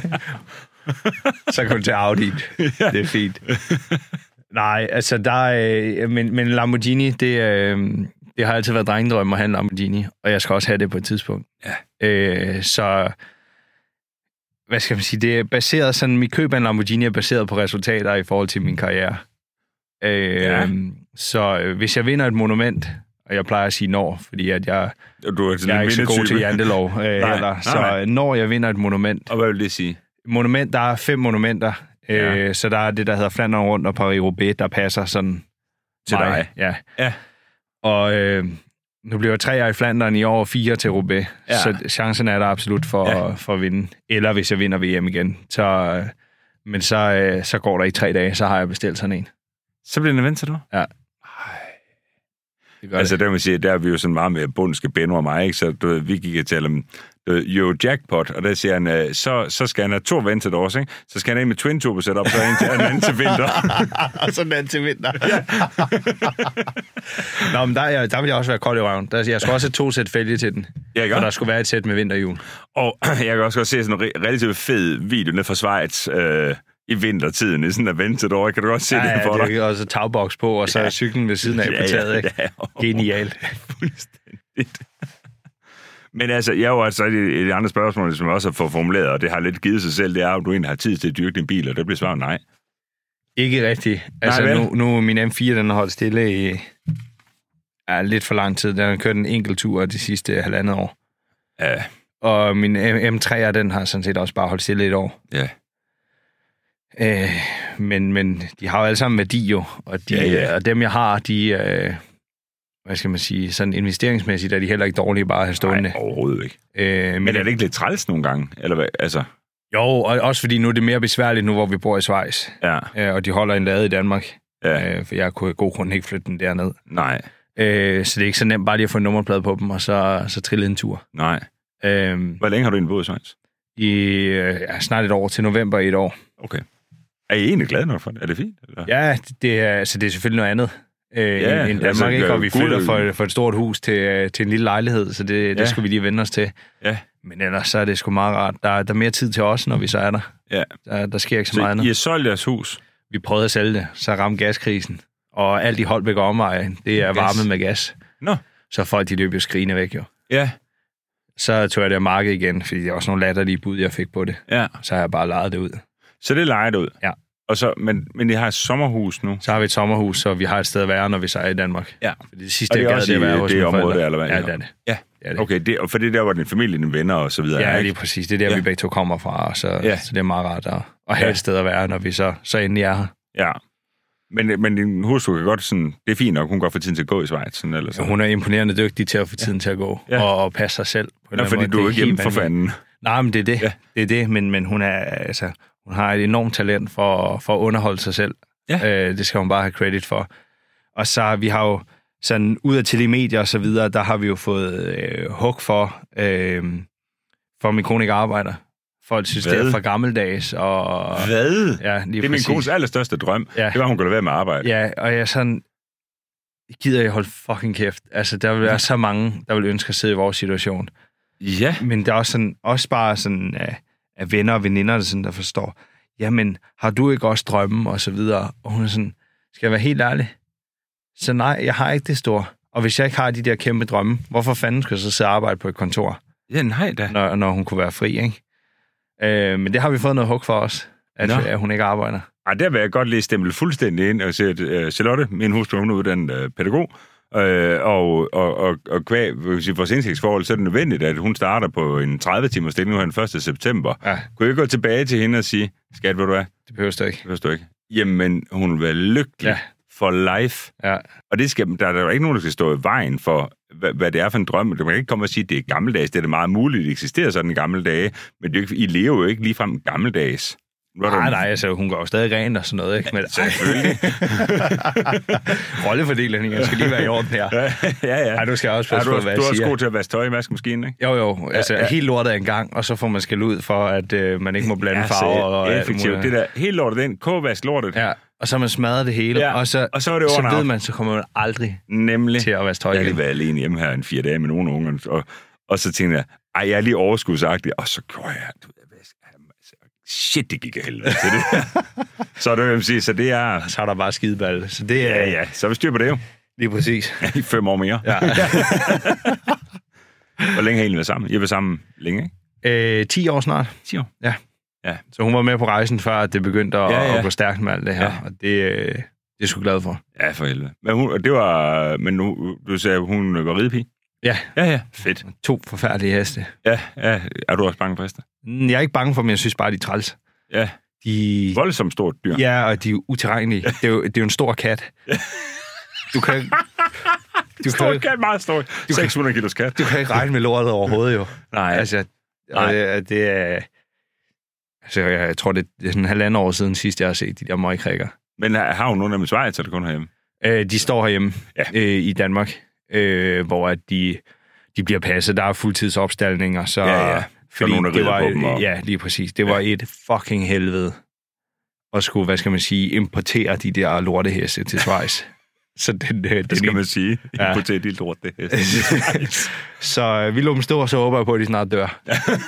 Så kan hun tage Audi. Ja. Det er fint. Nej, altså der er... Men, men Lamborghini, det, øh, det har altid været drengedrøm at have en Lamborghini. Og jeg skal også have det på et tidspunkt. Ja. Øh, så... Hvad skal man sige? Det er baseret sådan... Mit køb af en Lamborghini er baseret på resultater i forhold til min karriere. Øh, ja. Så øh, hvis jeg vinder et monument... Og jeg plejer at sige når, fordi at jeg, du er, jeg er ikke så god til jantelov. Øh, nej, eller, nej, så nej. Når jeg vinder et monument... Og hvad vil det sige? Monument, der er fem monumenter. Ja. Øh, så der er det, der hedder Flandern rundt og Paris-Roubaix, der passer sådan... Til mig. dig? Ja. ja. Og øh, nu bliver jeg tre i Flandern i år og fire til Roubaix. Ja. Så chancen er der absolut for, ja. for at vinde. Eller hvis jeg vinder V M igen. Så, øh, men så, øh, så går der i tre dage, så har jeg bestilt sådan en. Så bliver det en Aventador? Ja. Altså, der vil sige, der er vi jo sådan meget mere bundske Benno og mig, ikke? Så du, vi gik og talte om jo jackpot, og der siger han, så, så skal han have to Aventadors, ikke? Så skal han have en med twin turbo setup, så en til en anden til vinter. Og så en anden til vinter. Ja. Nå, men der, der vil jeg også være kold i røven. Der, jeg skulle også have to sæt fælge til den. Ja, og der skulle være et sæt med vinterhjul. Og jeg kan også godt se sådan en relativt fed video ned fra Schweiz, øh, i vintertiden, i sådan en Aventador. Kan du godt se ja, det for dig? Ja, og så tagboks på, og så ja. cyklen ved siden af ja, på taget, ikke? Ja, ja. Genialt. Fuldstændigt. Men altså, jeg har jo altså et, et andet spørgsmål, som jeg også har fået formuleret, og det har lidt givet sig selv, det er, om du egentlig har tid til at dyrke din bil, og det bliver svaret nej. Ikke rigtigt. Altså, nej, nu, nu min M fire, den har holdt stille i ja, lidt for lang tid. Den har kørt en enkelt tur de sidste halvandet år. Ja. Og min M tre'er, den har sådan set også bare holdt stille et år. Ja. Øh, men, men de har jo alle sammen værdi jo, og, de, ja, ja. og dem jeg har, de, øh, hvad skal man sige, sådan investeringsmæssigt er de heller ikke dårlige bare at have stående. Nej, overhovedet ikke. Øh, men, men er det ikke lidt træls nogle gange? Eller hvad? Altså... Jo, og også fordi nu er det mere besværligt nu, hvor vi bor i Schweiz. Ja. Øh, og de holder en lade i Danmark. Ja. Øh, for jeg kunne af god grund ikke flytte den derned. Nej. Øh, så det er ikke så nemt bare lige at få en nummerplade på dem, og så, så trille en tur. Nej. Øh, Hvor længe har du en båd i Schweiz? I øh, ja, snart et år, til november i et år. Okay. Er I egentlig glade nok for det? Er det fint? Eller? Ja, det er, altså, det er selvfølgelig noget andet øh, ja, end Danmark, altså, ikke? Og vi flytter for, for et stort hus til, til en lille lejlighed, så det, ja. det skal vi lige vende os til. Ja. Men ellers så er det sgu meget rart. Der, der er mere tid til os, når vi så er der. Ja. Der, der sker ikke så, så meget andet. Så I har solgt jeres hus? Vi prøvede at sælge det, så ramte gaskrisen. Og alt i Holbæk og omvejen, det er varmet med gas. Nå. Så folk, de løb jo skrigende væk, jo. Ja. Så tog jeg det af marked igen, fordi det er også nogle latterlige bud, jeg fik på det. Ja. Så har jeg bare lejet det ud. Så det er lejet ud? Ja. Og så, men, men I har et sommerhus nu? Så har vi et sommerhus, så vi har et sted at være, når vi så er i Danmark. Ja. For det sidste, jeg gad, det at være hos mine forældre. Det eller hvad? Ja, det er det. Ja. Det er det. Okay, det, for det er der, hvor din familie, dine venner og så videre ja, er, ikke? lige præcis. Det er der, ja. vi begge to kommer fra, så, ja. så det er meget rart at, at have ja. et sted at være, når vi så, så endelig er her. Ja. Men, men din hustru kan godt sådan... Det er fint nok, hun kan godt få tiden til at gå i Schweiz. Sådan, eller sådan. Ja, hun er imponerende dygtig til at få tiden ja. til at gå. Ja. Og, og passe sig selv. På ja, fordi måde. Du er ikke hjemme for fanden. Nej, men det er det. Ja. Det er det, men, men hun, er, altså, hun har et enormt talent for, for at underholde sig selv. Ja. Øh, det skal hun bare have credit for. Og så vi har jo sådan ud af til de medier og så videre, der har vi jo fået øh, hug for, øh, for min kone ikke arbejder. Folk synes, Hvad? det er for gammeldags. Og, Hvad? Ja, det er min kones allerstørste drøm. Ja. Det var, hun kunne lade være med at arbejde. Ja, og jeg sådan... Gider jeg holde fucking kæft? Altså, der vil være så mange, der vil ønske at sidde i vores situation. Ja. Men der er også, sådan, også bare sådan, af, af venner og veninder, der, sådan, der forstår, jamen, har du ikke også drømme og så videre? Og hun er sådan, skal jeg være helt ærlig? Så nej, jeg har ikke det store. Og hvis jeg ikke har de der kæmpe drømme, hvorfor fanden skal jeg så sidde og arbejde på et kontor? Ja, nej da. Når, når hun kunne være fri, ikke? Øh, men det har vi fået noget hug for os, at, at hun ikke arbejder. Ej, der vil jeg godt lige stemple fuldstændig ind og sige, at uh, Charlotte, min hustru, hun er uddannet uh, pædagog, Øh, og, og, og, og kvæg vores indsigtsforhold, så er det nødvendigt, at hun starter på en tredive timers stilling nu her den første september. Ja. Kunne jeg gå tilbage til hende og sige, skat, ved du hvad? Det behøver du ikke. Det behøver du ikke. Jamen, hun vil være lykkelig ja. for life. Ja. Og det skal, der er der ikke nogen, der skal stå i vejen for, hvad, hvad det er for en drøm. Du kan ikke komme og sige, at det er gammeldags. Det er det meget muligt, det eksisterer sådan en gamle dage. Men det er ikke, I lever jo ikke ligefrem gammeldags. Nej, nej, altså hun går jo stadig rent og sådan noget, ikke? Men, ja, selvfølgelig. Rollefordelingen skal lige være i orden her. ja, ja. Ej, du skal også passe ja, på, hvad jeg siger. Du er siger. også god til at vaske tøj i vaskemaskinen, ikke? Jo, jo. Altså, ja, ja. Helt lortet en gang, og så får man skæld ud for, at øh, man ikke må blande ja, farver. Og effektivt. Det der helt lortet, den kogevask lortet. Ja, og så har man smadret det hele, ja, og så, og så, er det så ved man, så kommer man aldrig Nemlig. til at vaske tøj. Jeg har været alene hjemme her en fire dage med nogle unger, og, og så tænkte jeg, ej, jeg er lige overskudsagtig, og så gjorde jeg, du ved, shit, det gik af helvede til det. Så er det jo sige, så det er... Så er der bare skideballe. Så det er... Ja, ja, så er vi styr på det jo. Lige præcis. I fem år mere. Ja. Hvor længe har I egentlig været sammen? I har været sammen længe, ikke? Øh, ti år snart. ti år? Ja. Ja. Så hun var med på rejsen, før at det begyndte at, ja, ja. at gå stærkt med alt det her. Ja. Og det, øh, det er sgu glad for. Ja, for helvede. Men hun, det var... Men nu, du sagde, hun var ridepige? Ja. Ja, ja. Fedt. To forfærdelige heste. Ja, ja. Er du også bange for heste? Jeg er ikke bange for dem, jeg synes bare, de er træls. Ja. De... Voldsomt stort dyr. Ja, og de er utilregnelige. Det er jo, det er jo en stor kat. Du kan... Du stor kan, kat, meget stor. seks hundrede kilos kat. Du kan ikke regne med lortet overhovedet, jo. Nej. Altså, Nej. Det, det er... Altså, jeg tror, det er sådan en halvandet år siden sidst, jeg har set de der møgkrækker. Men har hun nogen af dem i Schweiz, eller kun herhjemme? Øh, de står herhjemme ja. øh, i Danmark, øh, hvor at de, de bliver passet. Der er fuldtidsopstaldninger, så... Ja, ja. Fordi nogen, det var, på dem, og... ja, lige præcis. Det var ja. et fucking helvede at skulle, hvad skal man sige, importere de der lorteheste til Schweiz. Så den, den, det skal den, man sige. Ja. Importere de lorteheste til Schweiz. Så vi lå dem stå, og så håber jeg på, at de snart dør.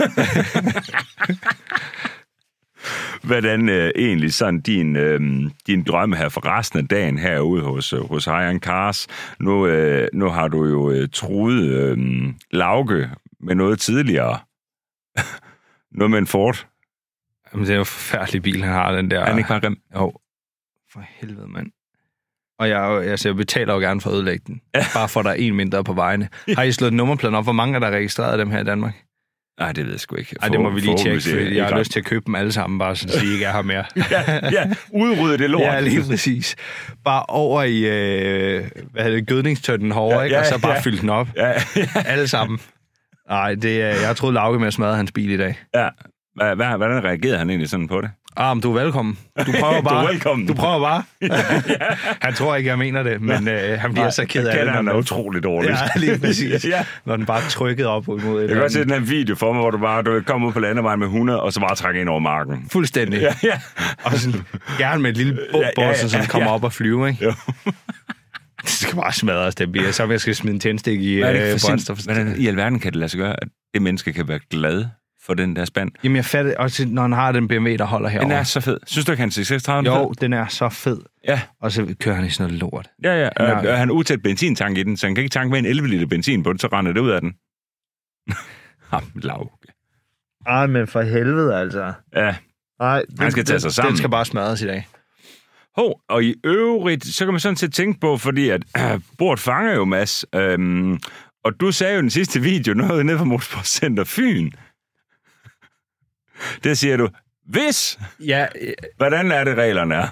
Hvordan øh, egentlig sådan din, øh, din drømme her for resten af dagen herude hos, hos Hejren Cars? Nu, øh, nu har du jo øh, truet øh, Lauke med noget tidligere. Noget med en Ford. Jamen, det er jo en forfærdelig bil, han har, den der. Er han ikke bare rem? Jo, for helvede, mand. Og jeg, altså, jeg betaler jo gerne for at ødelægge den. Ja. Bare for, at der er en mindre på vejene. Har I slået nummerpladen op? Hvor mange er der registreret dem her i Danmark? Nej, det ved jeg sgu ikke. Nej, det må vi lige tjekke, for jeg har lyst til at købe dem alle sammen, bare så de ikke er her mere. ja, ja, udrydde det lort. Ja, lige præcis. Bare over i, øh, hvad hedder det, gødningstønden herovre, ja, ikke? Og så bare ja. fylde den op. Ja, ja. Alle sammen. Nej, det er, jeg troede Lauke med at smadre hans bil i dag. Ja. Hvordan reagerede han egentlig sådan på det? Ah, men du er velkommen. Du prøver bare. du er velkommen. Du prøver bare. Han tror ikke, jeg mener det, men øh, han bliver Nej, så ked af det. Han er utroligt dårligt. Ja, lige præcis. ja. Når den bare trykket op mod et. Jeg kan godt se den her video for mig, hvor du bare du kommer ud på landevejen med hundrede, og så bare trækker ind over marken. Fuldstændig. Ja, ja. Og sådan, gerne med et lille bump, ja, ja, ja, som kommer ja. op og flyve, ikke? Jo. Det skal bare smadres, det bliver. Så jeg skal smide en tændstik i øh, brændstof. Hvordan i alverden kan det lade sig gøre, at det menneske kan være glad for den der spand? Jamen, jeg fatter også, når han har den B M W, der holder herovre. Den er så fed. Synes du ikke, han C seks tredive? Jo, den er så fed. Ja. Og så kører han i sådan noget lort. Ja, ja. Og, og han har utæt benzintank i den, så han kan ikke tanke med en elleve liter benzin på den, så render det ud af den. Ham, Lauke. Ej, men for helvede, altså. Ja. Nej, han skal tage sig sammen. Den skal bare smadres i dag. Hov, og i øvrigt, så kan man sådan set tænke på, fordi at øh, bordet fanger jo, Mads. Øhm, og du sagde jo i den sidste video noget nede fra Motorsportscenter Fyn. Der siger du, hvis... Ja. Øh, Hvordan er det, reglerne er?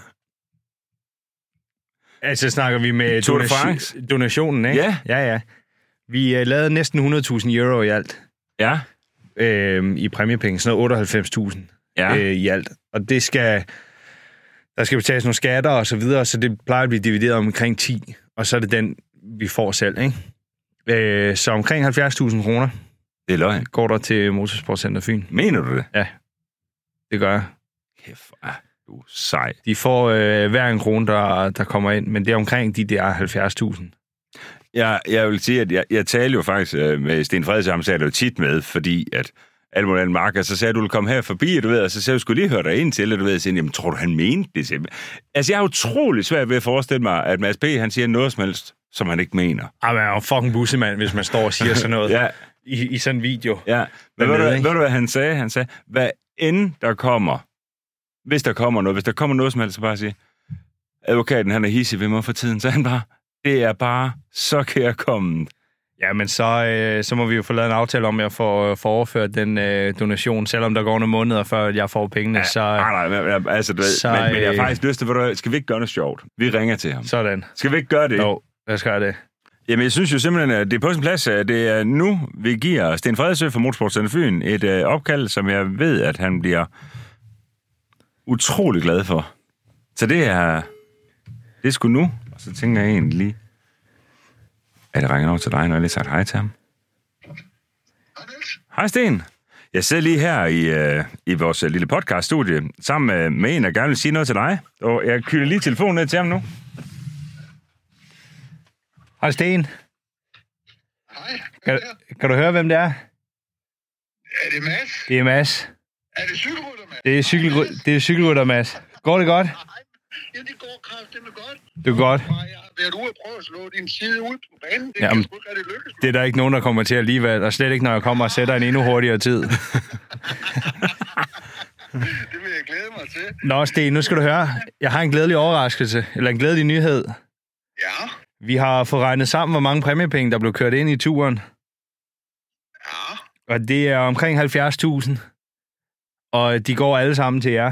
Altså snakker vi med donation, donationen, ikke? Ja. Ja, ja. Vi uh, lavede næsten hundrede tusind euro i alt. Ja. Øh, I præmiepenge, sådan noget otteoghalvfems tusind ja. øh, i alt. Og det skal... Der skal betales nogle skatter og så videre, så det plejer at blive divideret omkring ti, og så er det den, vi får selv, ikke? Øh, så omkring halvfjerds tusind kroner. Det er løgn. Går der til Motorsportscenter Fyn. Mener du det? Ja, det gør jeg. Kæft, du er sej. De får øh, hver en krone, der, der kommer ind, men det er omkring de der halvfjerds tusind. Jeg, jeg vil sige, at jeg, jeg taler jo faktisk øh, med Sten Freds, ham sagde det jo tit med, fordi at alle mulige marker, så sagde du, du ville komme her forbi, du ved, og så sagde du, skulle lige høre dig ind til, og du ved, og så, jamen, tror du, han mente det simpelthen? Altså, jeg er utrolig svært ved at forestille mig, at Mads P., han siger noget som helst, som han ikke mener. Ej, man er jo fucking bussemand, hvis man står og siger sådan noget ja. i, i sådan en video. Ja, men ved, ved, ved du, hvad han sagde? Han sagde, hvad end der kommer, hvis der kommer noget, hvis der kommer noget som helst, så bare sige, advokaten, han er hissig ved mig for tiden, så han bare, Det er bare så kærkomment. Ja, men så, øh, så må vi jo få lavet en aftale om, at jeg får, får overført den øh, donation, selvom der går nogle måneder, før jeg får pengene. Ja, så, nej, nej, altså, du så, ved, men, men jeg har øh, faktisk lyst til, at skal vi ikke gøre noget sjovt? Vi ringer til ham. Sådan. Skal vi ikke gøre det? Jo, lad os gøre det. Jamen, jeg synes jo simpelthen, at det er på sin plads. At det er nu, vi giver Sten Fredsø fra Motorsport Fyn et øh, opkald, som jeg ved, at han bliver utrolig glad for. Så det er, det er sgu nu. Og så tænker jeg egentlig lige, at jeg ringer over til dig, når jeg lige sagt hej til ham. Hej Sten. Jeg sidder lige her i, øh, i vores øh, lille podcaststudie sammen med, med en, der gerne vil sige noget til dig. Og jeg kylder lige telefonen ned til ham nu. Hej Sten. Hej. Kan, kan du høre, hvem det er? Er det Mads? Det er Mads. Er det cykelrytter, Mads? Det er, cykel, det er cykelrytter, Mads. Går det godt? Ja, det går kraftedeme godt. Det er godt. Jeg har været ude og prøve at slå din side ud på banen. Det Jamen, kan sgu ikke rigtig lykkes. Det er der ikke nogen, der kommer til alligevel, og slet ikke, når jeg kommer og sætter en endnu hurtigere tid. Det vil jeg glæde mig til. Nå, Sten, nu skal du høre. Jeg har en glædelig overraskelse, eller en glædelig nyhed. Ja. Vi har fået regnet sammen, hvor mange præmiepenge, der blev kørt ind i turen. Ja. Og det er omkring halvfjerds tusind. Og de går alle sammen til jer.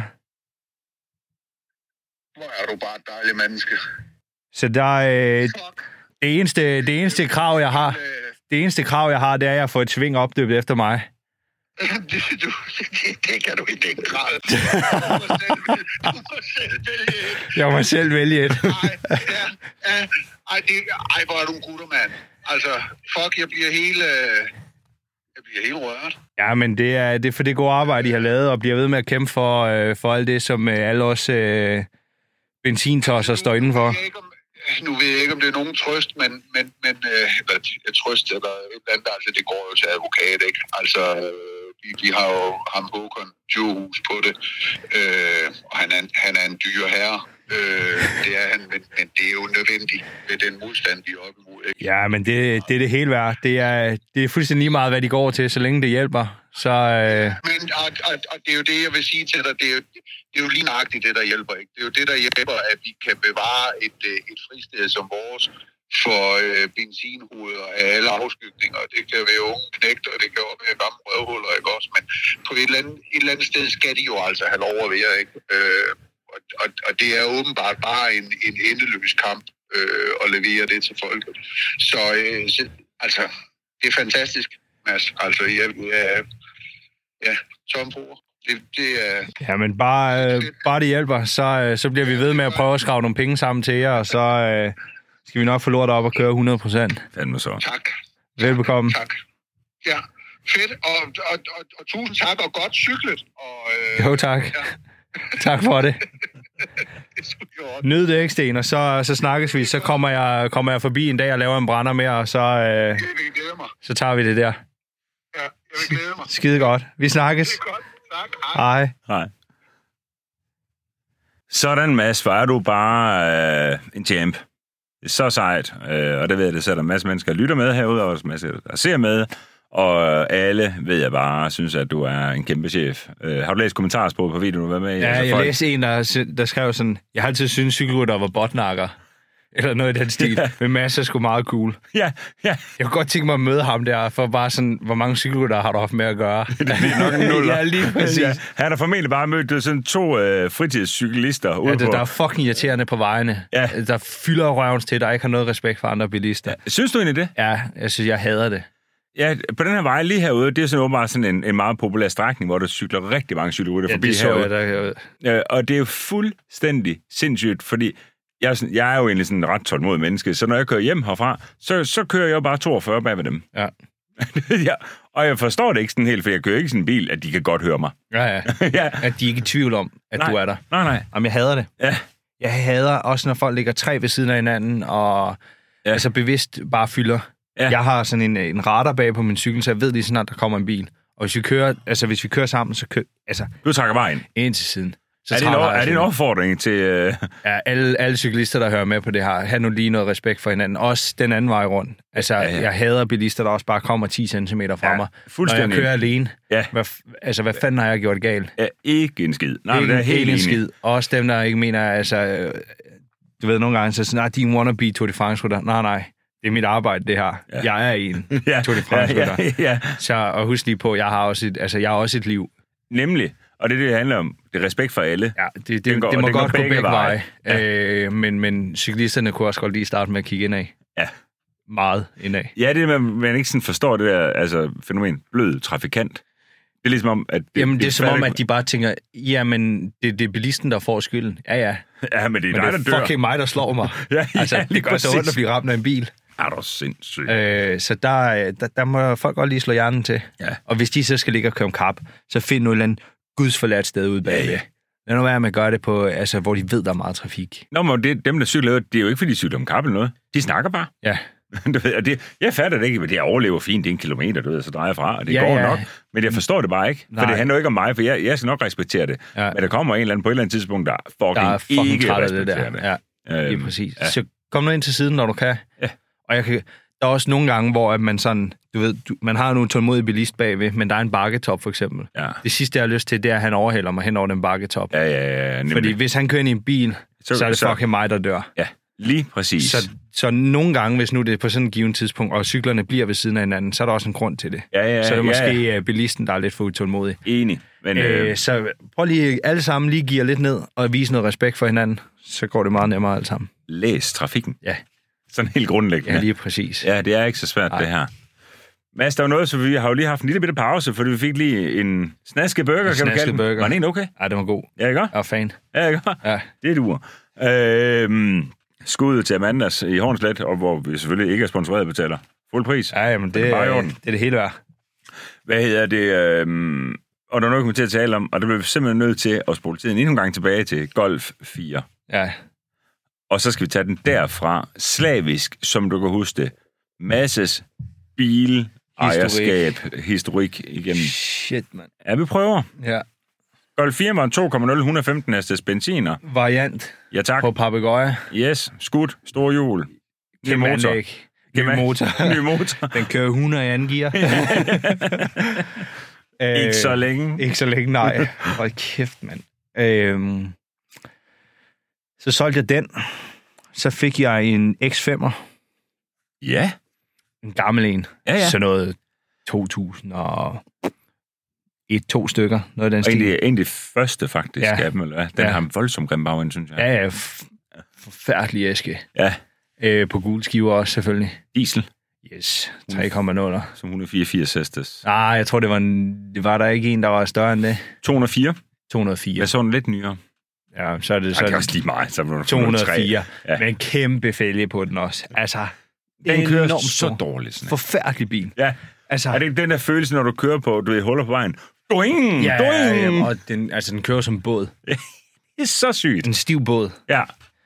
Hvor er du bare et dejligt menneske. Så der er øh, Fuck. det eneste, det eneste krav, jeg har, det eneste krav, jeg har, det er, at jeg får et sving opdøbt efter mig. Det, du, det, det kan du i den grad. Du må selv, du må selv vælge et. Jeg må selv vælge et. Ej, ja, ja, ej, det, ej, hvor er du en gutter, mand. Altså, fuck, jeg bliver helt... Øh, jeg bliver helt rørt. Ja, men det er, det er for det gode arbejde, I har lavet, og bliver ved med at kæmpe for, øh, for alt det, som øh, alle os øh, benzintosser står indenfor. Nu ved, jeg ikke, om, nu ved jeg ikke, om det er nogen trøst, men, men, men øh, eller trøst eller et eller andet, altså det går jo til advokat, ikke? Altså, øh, vi, vi har jo ham Håkon Djurhus på det, øh, og han er, han er en dyr herre. Øh, det er han, men, men det er jo nødvendigt ved den modstand, vi er oppe imod, ikke? Ja, men det, det er det hele værd. Det er, det er fuldstændig lige meget, hvad de går til, så længe det hjælper. Så, øh... Men og, og, og det er jo det, jeg vil sige til dig, det er jo, det er jo lige nøjagtigt det, der hjælper, ikke? Det er jo det, der hjælper, at vi kan bevare et, et fristed som vores for øh, benzinhoveder af alle afskygninger. Det kan være unge knægter, og det kan også være gamle røvhuller, ikke også? Men på et eller andet, et eller andet sted skal de jo altså have lov at være, ikke? Øh, og, og, og det er åbenbart bare en, en endeløs kamp øh, at levere det til folket. Så, øh, så altså, det er fantastisk, Mads. Altså, jeg, jeg, ja, som bruger. Det, det er... Ja, men bare, øh, bare det hjælper, så, så bliver vi ved med at prøve at skrave nogle penge sammen til jer, og så øh, skal vi nok få lort op og køre hundrede procent. Fandme så. Tak. Velbekomme. Tak. Ja, fedt. Og, og, og, og tusind tak, og godt cyklet. Og, øh, Jo, tak. Ja. Tak for det. Det skulle gjort. Nyd det, ikke, Sten? Og så, så snakkes vi. Så kommer jeg, kommer jeg forbi en dag og laver en brænder mere, og så, øh, Jeg vil glæde mig. så tager vi det der. Ja, jeg vil glæde mig. Skide godt. Vi snakkes. Det er godt. Tak. Hej. Hej. Hej. Sådan, Mads, hvor er du bare øh, en champ. Det er så sejt, øh, og det ved jeg, det sætter en masse mennesker, der lytter med herude, og en masse, der ser med, og alle, ved jeg bare, synes, at du er en kæmpe chef. Øh, har du læst kommentarsproget på videoen, du var med i? Ja, altså, jeg folk... læste en, der, der skrev sådan, jeg har altid syntes, cykelrytter var botnakker. Eller noget i den stil. Ja. Men Mads er sgu meget cool. Ja, ja. Jeg kunne godt tænke mig at møde ham der, for bare sådan, hvor mange cykelrytter har du haft med at gøre? Det er nok en nuller. Ja, lige præcis. Ja. Han har formentlig bare mødt sådan to øh, fritidscyklister ude Ja, det, på... der er fucking irriterende på vejene. Ja. Der fylder røvens til, der ikke har noget respekt for andre bilister. Ja. Synes du egentlig det? Ja, jeg synes, jeg hader det. Ja, på den her vej lige herude, det er sådan åbenbart sådan en, en meget populær strækning, hvor der cykler rigtig mange cykelrytter Ja, forbi det så herude. jeg der. Øh, og det er jo fuldstændig sindssygt, fordi jeg er, sådan, jeg er jo egentlig sådan en ret tålmodig menneske, så når jeg kører hjem herfra, så, så kører jeg jo bare toogfyrre bag ved dem. Ja. Ja, og jeg forstår det ikke sådan helt, for jeg kører ikke sådan en bil, at de kan godt høre mig. Ja, ja. Ja. At de ikke er i tvivl om, at Nej. du er der. Nej, nej. Jamen, jeg hader det. Ja. Jeg hader også, når folk ligger tre ved siden af hinanden, og Ja. altså bevidst bare fylder. Ja. Jeg har sådan en, en radar bag på min cykel, så jeg ved lige snart, der kommer en bil. Og hvis vi kører, altså hvis vi kører sammen, så kører, altså Du trækker vejen. ind til siden. Så Er det, en, trækker er jeg det en sådan. opfordring til... Øh... Ja, alle, alle cyklister, der hører med på det her, have nu lige noget respekt for hinanden. Også den anden vej rundt. Altså, Ja, ja, ja. ja. jeg hader bilister, der også bare kommer ti centimeter fra Ja, mig. fuldstændig. Når jeg kører alene. Ja. Hvad, f- altså, hvad fanden har jeg gjort galt? Ja, ikke en skid. Nej, ikke, det er helt ikke en enig. skid. Også dem, der ikke mener, altså... Øh, du ved, nogle gange, så sådan, nej, din wannabe Tour de France-rytter. Nej, nej, det er mit arbejde, det her. Ja. Jeg er en ja. Tour de France-rytter. Ja, ja, ja. Så og husk lige på, jeg har også et, altså, jeg har også et liv. Nemlig. Og det er det, det handler om. Det er respekt for alle. Ja, det, det, det, går, det må det godt gå begge, begge veje. veje. Ja. Øh, men, men cyklisterne kunne også godt lige starte med at kigge indad. Ja. Meget indad. Ja, det er, man, man ikke sådan forstår det der altså, fænomen. Blød trafikant. Det er ligesom om, at... Det, jamen, det er det som om, ikke... at de bare tænker, jamen, det, det er bilisten, der får skylden. Ja, ja. Ja, men det er men dig, det der er dør. fucking mig, der slår mig. ja, altså, ja, det går så ondt at blive ramt af en bil. Er du sindssygt. Øh, så der, der, der må folk godt lige slå hjernen til. Ja. Og hvis de så skal ligge og køre om kap, så find noget eller andet gudsforladt sted ude bagved. Ja, ja. Lad nu være med at gøre det på, altså, hvor de ved, der er meget trafik. Nå, men det, dem, der cykler, det er jo ikke, fordi de cykler om kap eller noget. De snakker bare. Ja. Du ved, og det, jeg fatter det ikke, men det overlever fint, det er en kilometer, du ved, så drejer jeg fra, og det ja, går ja. nok. Men jeg forstår det bare ikke, Nej. for det handler jo ikke om mig, for jeg, jeg skal nok respektere det. Ja. Men der kommer en eller anden på et eller andet tidspunkt, der fucking, der er fucking ikke det respekterer der. det. Ja, lige øhm, præcis. Ja. Så kom nu ind til siden, når du kan. Ja. Og jeg kan, der er også nogle gange, hvor man sådan, du ved, du, man har nogle tålmodige bilist bagved, men der er en bakketop for eksempel. Ja. Det sidste, jeg har lyst til, det er, at han overhælder mig hen over den bakketop. Ja, ja, ja. Nemlig. Fordi hvis han kører ind i en bil, så, så er det så, fucking mig, der dør. Ja, lige præcis. Så, så nogle gange, hvis nu det er på sådan et givet tidspunkt, og cyklerne bliver ved siden af hinanden, så er der også en grund til det. Ja, ja, så er det ja, måske ja. bilisten, der er lidt for utålmodig. Enig. Men, øh, øh, så prøv lige alle sammen lige give lidt ned og vise noget respekt for hinanden, så går det meget nemmere alt sammen. Læs trafikken. Ja. Sådan helt grundlæggende. Ja, lige præcis. Ja, det er ikke så svært, Nej. det her. Mads, der var noget, så vi har jo lige haft en lille bitte pause, fordi vi fik lige en snaske burger, en kan du kalde den. Burger. Var den en okay? Ja, den var god. Ja, ikke? Jeg er fan. Ja, ikke? Ja. Det duer. Øhm, skud til Amandas i Hornslet, og hvor vi selvfølgelig ikke er sponsoreret betaler fuld pris. Ja, jamen det, det, er, det er det hele værd. Hvad hedder det? Øhm, og der er noget, vi kommer til at tale om, og der bliver vi simpelthen nødt til at spole tiden endnu en gang tilbage til Golf fire. Ja. Og så skal vi tage den derfra, slavisk, som du kan huske det. Masses bil, ejerskab, historik igennem. Shit, mand. Ja, vi prøver. Ja. Golf fire var en to komma nul, et hundrede og femten hestes benziner. Variant. Ja, tak. På Papegøje. Yes, skud, stor hjul. Ny motor. Ny motor. Ny motor. Den kører hundrede i anden gear. Ikke så længe. Ikke så længe, nej. Hold kæft, mand. Øhm, så solgte jeg den. Så fik jeg en X fem'er. Ja. En gammel en. Ja, ja. Så noget to tusind og et, to stykker. Noget af den og stil. egentlig, egentlig første, faktisk, ja. af dem, eller hvad? Den ja. har en voldsom grim bagend, synes jeg. Ja, ja. F- forfærdelig æske. Ja. Øh, på gule skiver også, selvfølgelig. Diesel. Yes, tre komma nul. Som et hundrede og fireogfirs hestes. Nej, jeg tror, det var, en, det var der ikke en, der var større end det. to hundrede og fire. to hundrede og fire. Hvad så den lidt nyere? Ja, så er det Ej, så... det er også lige meget. Så var to hundrede og fire. Ja. Med en kæmpe fælge på den også. Altså, den kører enormt så stor. dårligt. Sådan. Forfærdelig bil. Ja. Altså, er det ikke den der følelse, når du kører på, du ved, huller på vejen? Doing! ja, Doing! ja, og den, altså, den kører som båd. Det er så sygt. En stiv båd. Ja.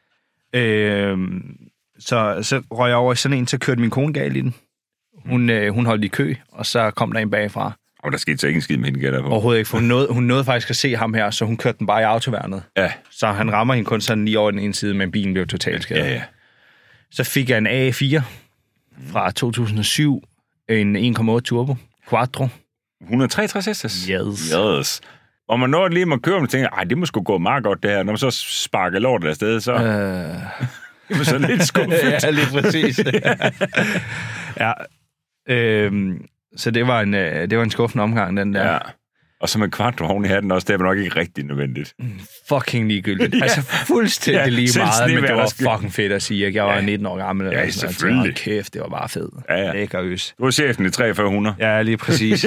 Øhm, så, så røg jeg over i sådan en, så kørte min kone galt i den. Hun, øh, hun holdt i kø, og så kom der en bagfra. Og der skete så ikke en skid med hende, gætter på. Overhovedet ikke, for hun nåede, hun nåede faktisk at se ham her, så hun kørte den bare i autoværnet. Ja. Så han rammer hende kun sådan lige over den ene side, men bilen blev totalt skadet. Ja, ja. Så fik jeg en A fire fra to tusind og syv, en en komma otte turbo, Quattro. et hundrede og treogtres hestes? Yes. Yes. Og man når lige må køre, og tænker, ej, det må sgu gå meget godt det her. Når man så sparker lortet afsted, så... Øh... det var så lidt skuffet. Ja, lige præcis. ja. Øhm, så det var en, det var en skuffende omgang, den der. Ja. Og så med Quattro oven i hatten også, det er nok ikke rigtig nødvendigt. Fucking ligegyldigt. Ja. Altså fuldstændig ja, lige meget, men det var fucking fedt at sige, at jeg var ja. nitten år gammel. Ja, sådan, selvfølgelig. Og kæft, det var bare fedt. Ja, ja. Lækker øs. Du var chefen i fyrre hundrede. Ja, lige præcis.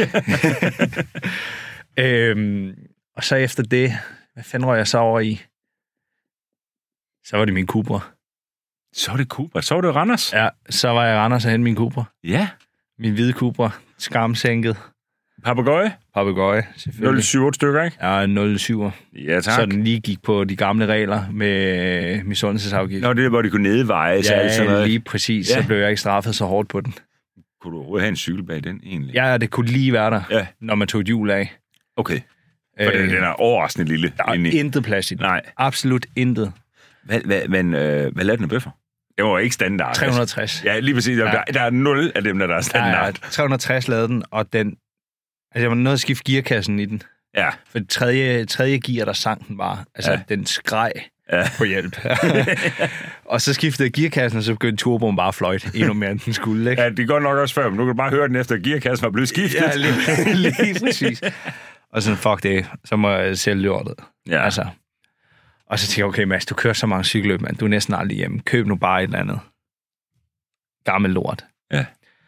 øhm, og så efter det, hvad fanden røg jeg så over i? Så var det min Cupra. Så var det Cupra. Så var det Randers. Ja, så var jeg i Randers og hente min Cupra. Ja. Min hvide Cupra. Skamsænket. Papegøje. Papegøje, selvfølgelig. nul syv otte stykker, ikke? Ja, nul syv. Ja, tak. Så den lige gik på de gamle regler med misundelsesafgift. Nå, det er, hvor de kunne nedveje. Ja, alt sådan noget. lige præcis. Ja. Så blev jeg ikke straffet så hårdt på den. Kunne du overhovedet have en cykel bag den, egentlig? Ja, det kunne lige være der, ja. når man tog et hjul af. Okay. For øh, den, den er overraskende lille. Der er indeni. intet plads i den. Nej. Absolut intet. Hvad, hvad, men øh, hvad lavede den af bøffer? Det var ikke standard. tre hundrede og tres. Ja, lige præcis. Ja. Der, der er nul af dem, der er standard. Ja, tre hundrede og tres lavede den, og den... Altså, jeg var nødt til at skifte gearkassen i den. Ja. For tredje, tredje gear, der sang den bare. Altså, ja. den skreg. ja. på hjælp. Og så skiftede gearkassen, og så begyndte turboen bare at fløjte endnu mere, end den skulle. Ikke? Ja, det går nok også før, men nu kan du bare høre den efter, at gearkassen var blevet skiftet. Ja, lige, lige præcis. Og sådan, fuck det, så må jeg sælge lortet. Ja. Altså. Og så tænkte jeg, okay Mads, du kører så mange cykelløb, man. Du er næsten aldrig hjemme. Køb nu bare et eller andet gammel lort. Ja.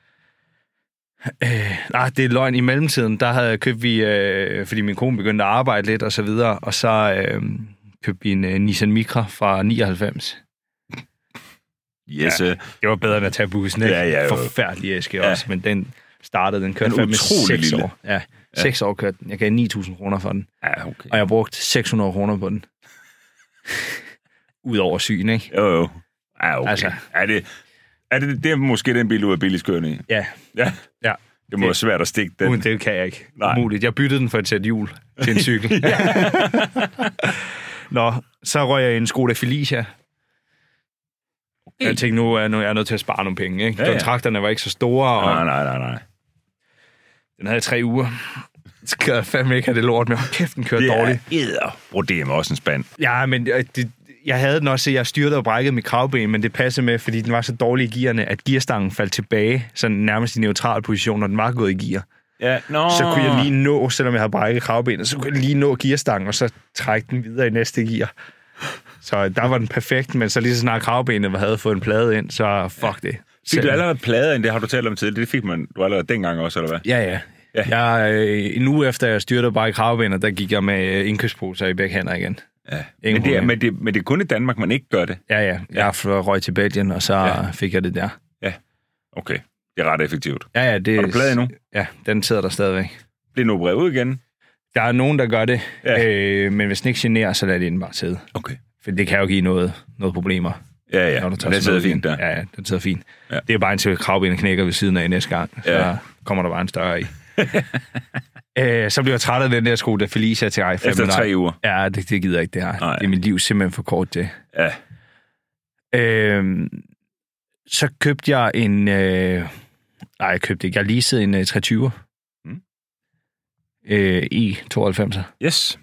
Øh, nej, det er løgn. I mellemtiden, der havde købt vi, øh, fordi min kone begyndte at arbejde lidt og så videre, og så øh, købte vi en uh, Nissan Micra fra nioghalvfems. Yes. Ja, det var bedre end at tage bussen, ikke? Ja, ja, forfærdelig æske ja. også, men den startede, den kørte den fandme seks lille. år. Ja, seks ja. år kørte den. Jeg gav ni tusind kroner for den. Ja, okay. Og jeg brugte seks hundrede kroner på den. Udover syn, ikke? Jo, jo. Ja, okay. Altså. Er det, er det, det er måske den bil, du er billigst kørende i? Ja. Ja. Ja. Det må være svært at stikke den. Uden det kan jeg ikke. Nej. Umuligt. Jeg byttede den for et sæt hjul til en cykel. Nå, så røg jeg i en Skoda Felicia. Okay. Jeg tænkte, nu er, nu er jeg nødt til at spare nogle penge. Ikke? Ja, ja. Trakterne var ikke så store. Og Nej, nej, nej, nej. den havde tre uger. Så kan jeg fandme ikke have det lort med. Kæft, den kørte dårligt. Det er æder. med også en spand. Ja, men det, jeg havde den også, jeg styrtede og brækkede mit kravben, men det passede med, fordi den var så dårlig i gearne, at gearstangen faldt tilbage, sådan nærmest i neutral position, når den var gået i gear. Ja, no. Så kunne jeg lige nå, selvom jeg havde brækket kravbenet, så kunne jeg lige nå gearstangen, og så trække den videre i næste gear. Så der var den perfekt, men så lige så snart kravbenet havde fået en plade ind, så fuck det. Fik du allerede plade ind, det har du talt om tidligere, det fik man du allerede dengang også, eller hvad? Ja, ja. ja. Jeg, øh, en uge efter jeg styrtede bare i kravbenet, der gik jeg med øh, indkøbsposer i begge hænder igen. Ja. Men, det er, men, det, men det er kun i Danmark, man ikke gør det? Ja, ja. Jeg ja. røg til Belgien, og så ja. fik jeg det der. Ja, okay. Det er ret effektivt. Ja, ja. Det, har du plade endnu? Ja, den sidder der stadigvæk. Bliver den opereret ud igen? Der er nogen, der gør det, ja. øh, men hvis den ikke generer, så lader de den bare sidde. Okay. For det kan jo give noget, noget problemer. Ja, ja. Når du tager det sidder fint der. Ja, ja, det sidder fint. Ja. Det er bare indtil kravbenet knækker ved siden af næste gang, så ja. kommer der bare en større i. Æ, så bliver jeg træt af den der Skoda Felicia til i fem. Efter tre uger? Ja, det, det gider jeg ikke, det her. Nej. Det er mit liv simpelthen for kort til. Ja. Øhm, så købte jeg en... Øh, nej, jeg købte ikke. Jeg leasede en uh, tre tyve. Mm. Øh, i tooghalvfemser. Yes.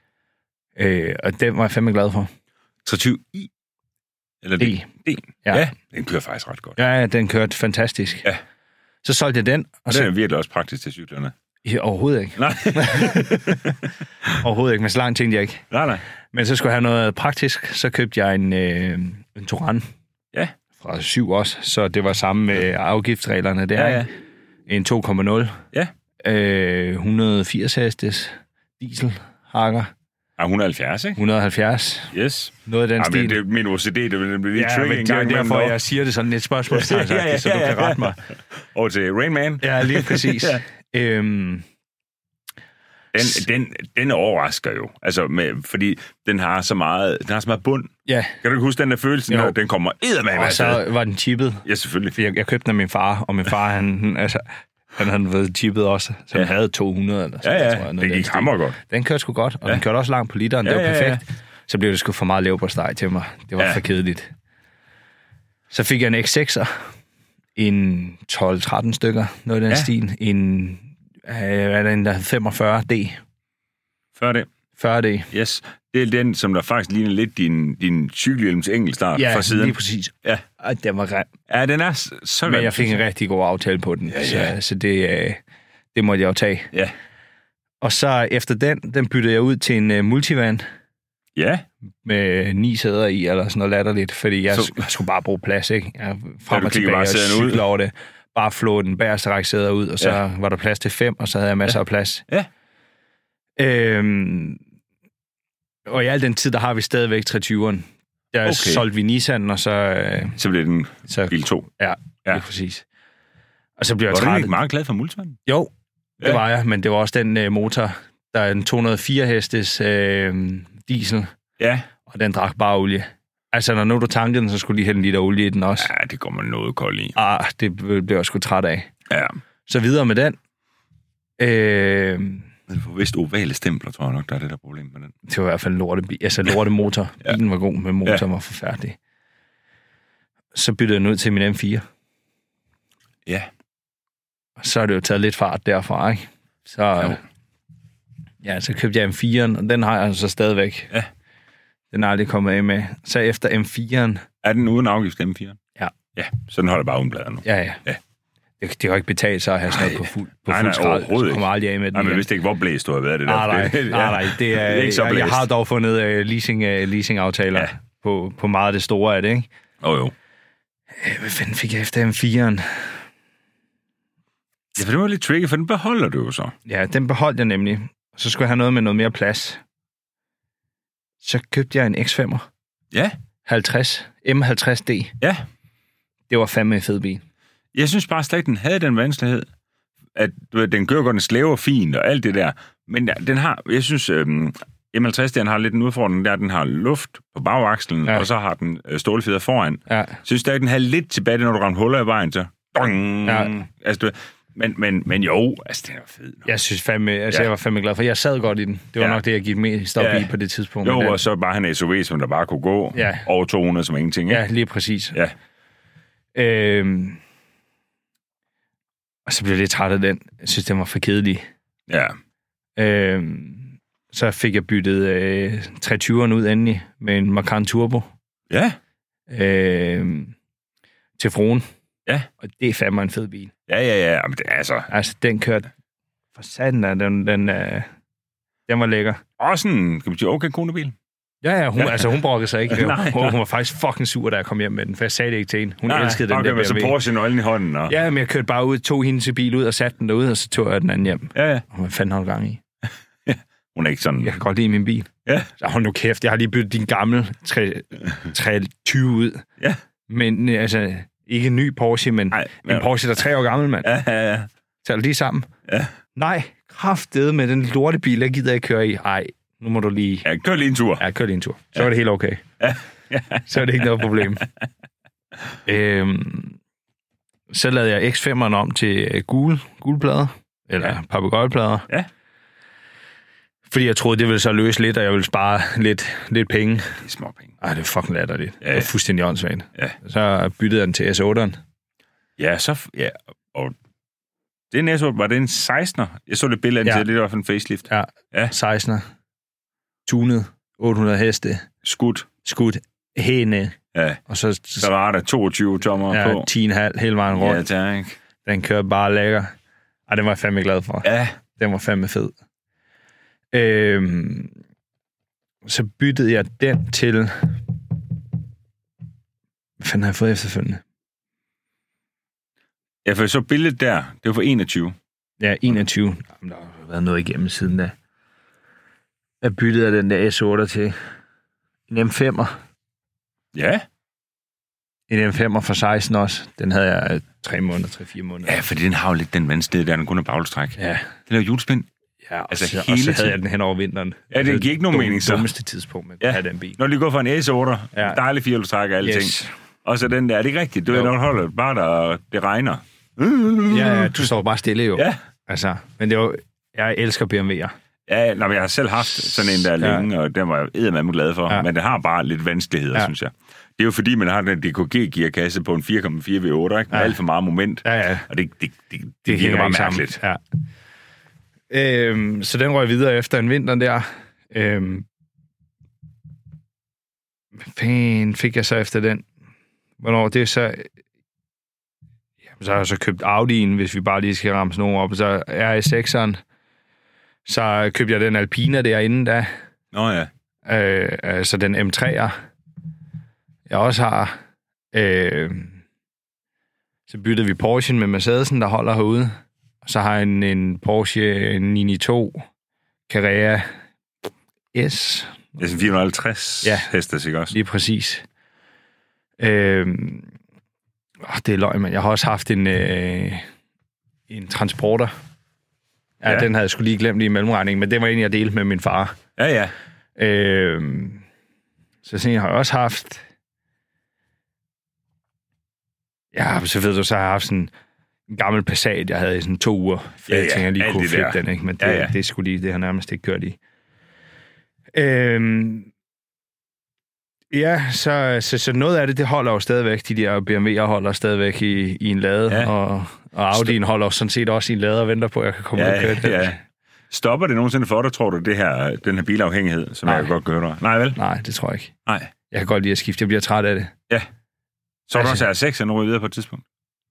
Øh, og den var jeg fandme glad for. tre tyve i? Eller D. D. Ja. ja, den kører faktisk ret godt. Ja, den kørte fantastisk. Ja. Så solgte jeg den. Og, og så... den er virkelig også praktisk til cyklerne. Ja, overhovedet ikke. Nej. overhovedet ikke, men så langt tænkte jeg ikke. Nej, nej. Men så skulle jeg have noget praktisk, så købte jeg en, øh, en Touran. Ja. Fra syv også, så det var samme med afgiftsreglerne der. Ja, ja. En to komma nul. Ja. Øh, et hundrede og firs hestes dieselhakker. Ja, et hundrede og halvfjerds, ikke? et hundrede og halvfjerds. Yes. Noget af den ja, stil. Men det er min O C D, det vil blive lidt ja, tricky en gang. Ja, derfor jeg siger det sådan et spørgsmål, ja, ja, ja, ja, så du kan rette mig. Over til Rain Man. Ja, lige præcis. ja. Øhm, den, den, den overrasker jo, altså med, fordi den har så meget, den har så meget bund. Ja. Kan du ikke huske den der følelse, når den kommer eddermame? Og så var den chippet. Ja, selvfølgelig. Jeg, jeg købte den af min far, og min far, han, altså, han havde været chippet også, så han ja. havde to hundrede eller sådan. Ja, ja, tror jeg, det gik hammer godt. Den kørte sgu godt, og ja. den kørte også langt på literen, ja, det var perfekt. Ja, ja. Så blev det sgu for meget leverpostej til mig. Det var ja. for kedeligt. Så fik jeg en X sekser, en tolv tretten stykker, noget af den ja. stil, en, øh, hvad er der, en der femogfyrre D. fyrre D. fyrre D. Yes. Det er den, som der faktisk ligner lidt din, din cykelhjelms enkeltstart ja, fra siden. Ja, lige præcis. Ja. Og den var grim. Ja, den er så Men jeg fik en rigtig god aftale på den, ja, ja. så, så det, øh, det måtte jeg jo tage. Ja. Og så efter den, den byttede jeg ud til en uh, multivan. Ja. Med ni sæder i, eller sådan noget latterligt, fordi jeg, så... jeg skulle bare bruge plads, ikke? Jeg frem ja, og tilbage og cykle over det. Bare flå den bagerste række sæder ud, og så ja. var der plads til fem, og så havde jeg masser ja. af plads. Ja. Øhm, og i al den tid, der har vi stadigvæk tre tyveren. Der okay. solgte vi Nissan, og så... Øh, så blev den så, bil to. Ja, ja. Det er præcis. Og så blev jeg træt. Var du ikke meget meget glad for multivanen? Jo, det ja. var jeg, men det var også den øh, motor, der er en to hundrede og fire hestes øh, diesel. Ja. Og den drak bare olie. Altså, når nu du tankede den, så skulle de hælde en liter olie i den også. Ja, det går man noget kold i. Ah, det blev jeg sgu træt af. Ja. Så videre med den. Øh, Men for vist ovale stempler, tror jeg nok, der er det der problem med den. Det var i hvert fald lorte, altså lorte motor. ja. Bilen var god, men motoren ja. var forfærdelig. Så byttede jeg den ud til min M fire. Ja. Og så er det jo taget lidt fart derfra, ikke? Så, ja, så købte jeg M fire'en, og den har jeg så stadigvæk. Ja. Den er aldrig kommet af med. Så efter M fire'en... Er den uden afgift, M fire? Ja. Ja, så den holder bare uden blader nu. Ja, ja. ja. Det, det kan jo ikke betale sig at have sådan noget på fuld, på nej, fuld nej, skrald. overhovedet Så kommer aldrig af med den. Nej, men jeg igen. vidste ikke, hvor blæst du har været det der. Nej, nej, det, nej, nej. Det er, det er ikke så blæst. jeg, jeg har dog fundet uh, leasing, uh, leasingaftaler ja. på, på meget af det store af det, ikke? Åh oh, jo. Hvad fanden fik jeg efter M fire'en? Ja, for det var lidt tricky, for den beholder du jo så. Ja, den beholdt jeg nemlig. Så skulle jeg have noget med noget mere plads. Så købte jeg en X fem'er. Ja. halvtreds. M halvtreds D. Ja. Det var fandme en fed bil. Jeg synes bare slet ikke, den havde den vanskelighed, at du ved, den kører godt, den slæver fint og alt det der. Men ja, den har, jeg synes, øhm, M halvtreds, den har lidt en udfordring der, den har luft på bagakslen, ja. Og så har den øh, stålfeder foran. Ja. Jeg synes stadig, den har lidt tilbage, når du rammer huller i vejen, så... Ja. Altså, du, men, men, men jo, altså, den er fed. Nu. Jeg synes fandme, altså, ja. jeg var fandme glad for, jeg sad godt i den. Det var ja. nok det, jeg gik mest op ja. i på det tidspunkt. Jo, og så bare han en S U V, som der bare kunne gå ja. over to hundrede som ingenting. Ikke? Ja, lige præcis. Ja. Øhm, og så blev jeg lidt træt af den. Jeg synes, den var for kedelig. Ja. Øhm, så fik jeg byttet øh, tre tyveren ud endelig med en Macan Turbo. Ja. Øhm, til fruen. Ja. Og det er fandme en fed bil. Ja, ja, ja. Men det er altså... Altså, den kørte for satan der. Den, den, øh, den var lækker. Også en, kan man sige, okay konebil. Ja, ja, hun, ja. Altså, hun brokkede sig ikke. nej, hun, nej. hun var faktisk fucking sur, da jeg kom hjem med den, for jeg sagde det ikke til hende. Hun nej, elskede den okay, der B M W. Så Porsche nøglen i hånden. Og... Ja, men jeg kørte bare ud, tog hendes bil ud og satte den derud, og så tog jeg den anden hjem. Ja, ja. Og hvad fanden har du gang i? ja. Hun er ikke sådan... Jeg kan godt lide min bil. Ja. Så hold nu kæft, jeg har lige byttet din gamle tre tyve ud. Ja. Men altså, ikke en ny Porsche, men Ej, en Porsche, der er tre år gammel, mand. Ja, ja, ja. Tager du lige sammen? Ja. Nej, kraftede med den lortebil, jeg gider ikke køre i. Ej, nu må du lige... Ja, kør lige en tur. Ja, kør lige en tur. Så ja. er det helt okay. Ja. Ja. Så er det ikke noget problem. øhm, så lavede jeg X fem'eren om til gule, gule plader, eller ja. papegøjeplader. Ja. Fordi jeg troede, det ville så løse lidt, og jeg ville spare lidt, lidt penge. Det er små penge. Ej, det er fucking latterligt. Ja. Det er fuldstændig åndssvagt. Ja. Så byttede jeg den til S otteren. Ja, så... Ja, og... Det næste var det en sekstener. Jeg så det billede af den, ja. Det var for en facelift. Ja, ja. sekstener. Tunet. otte hundrede heste. Skudt. Skudt. Hæne. Ja. Og så... Så var der toogtyve tommer ja, på. ti komma fem hele vejen rundt. Ja, tak. Den kørte bare lækker. Ej, den var jeg fandme glad for. Ja. Den var fandme fed. Øhm, så byttede jeg den til... Hvad fanden har jeg fået efterfølgende? Ja, for så billedet der, det var for enogtyve. Ja, enogtyve. Jamen, der har været noget igennem siden da. Jeg byttede den der S otte til en M fem'er. Ja. En M fem'er for seksten også. Den havde jeg tre måneder, tre, fire måneder. Ja, fordi den har jo lidt den vanskelighed der, den kun er bagletræk. Ja. Den er jo hjulspind. Ja, og, altså, så, og så havde jeg den hen over vinteren. Ja, det gik ikke nogen mening så. Det dummeste tidspunkt, man kunne ja. have den bil. Når de går for en S otte, ja. dejlig firehjulstræk og alting. Yes. Og så den der, er det ikke rigtigt? Du ved, når du holder bare der, det regner. Ja, ja, du står bare stille jo. Ja. Altså, men det var, jeg elsker B M W'er. Ja, nej, jeg har selv haft sådan en der ja. længe, og den var jeg eddermame glad for. Ja. Men det har bare lidt vanskeligheder, ja. synes jeg. Det er jo fordi, man har den D K G-gearkasse på en fire komma fire V otte, ikke? Med ja. alt for meget moment. Ja, ja. Og det, det, det, det, det virker bare mærkeligt. Ja. Øhm, så den røg videre efter en vinter der. Øhm, hvad fanden fik jeg så efter den? Hvornår? Det er så... Jamen, så har jeg så købt Audi'en, hvis vi bare lige skal ramme sådan nogle op. Så R S sekseren. Så købte jeg den Alpina derinde da. Nå ja. Øh, altså den M tre'er. Jeg også har. Øh, så byttede vi Porsche med Mercedesen, der holder herude. Og så har jeg en, en Porsche ni niogtyve Carrera S. Det er sådan fire hundrede og halvtreds ja, hestes, ikke også? Lige præcis. Øh, åh, det er løgn, men jeg har også haft en, øh, en transporter. Ja, ja, den havde jeg sgu lige glemt i mellemregningen, men det var en, jeg delte med min far. Ja, ja. Øh, så sådan, jeg har også haft... Ja, så ved du, så har jeg haft sådan en gammel Passat, jeg havde i sådan to uger, for ja, ja, jeg tænkte, jeg lige kunne flippe den, ikke? Men det, ja, ja. det skulle lige, det har nærmest ikke kørt i. Øhm, ja, så, så, så noget af det, det holder jo stadigvæk. De der B M W'er holder stadigvæk i, i en lade, ja. og, og Audi'en holder sådan set også i en lade og venter på, at jeg kan komme ja, ud og køre det. Ja. Stopper det nogensinde for dig, tror du, det her, den her bilafhængighed, som Nej. jeg godt kan høre? Nej, vel? Nej, det tror jeg ikke. Nej. Jeg kan godt lide at skifte. Jeg bliver træt af det. Ja. Så er du også R seks, og nu videre på et tidspunkt?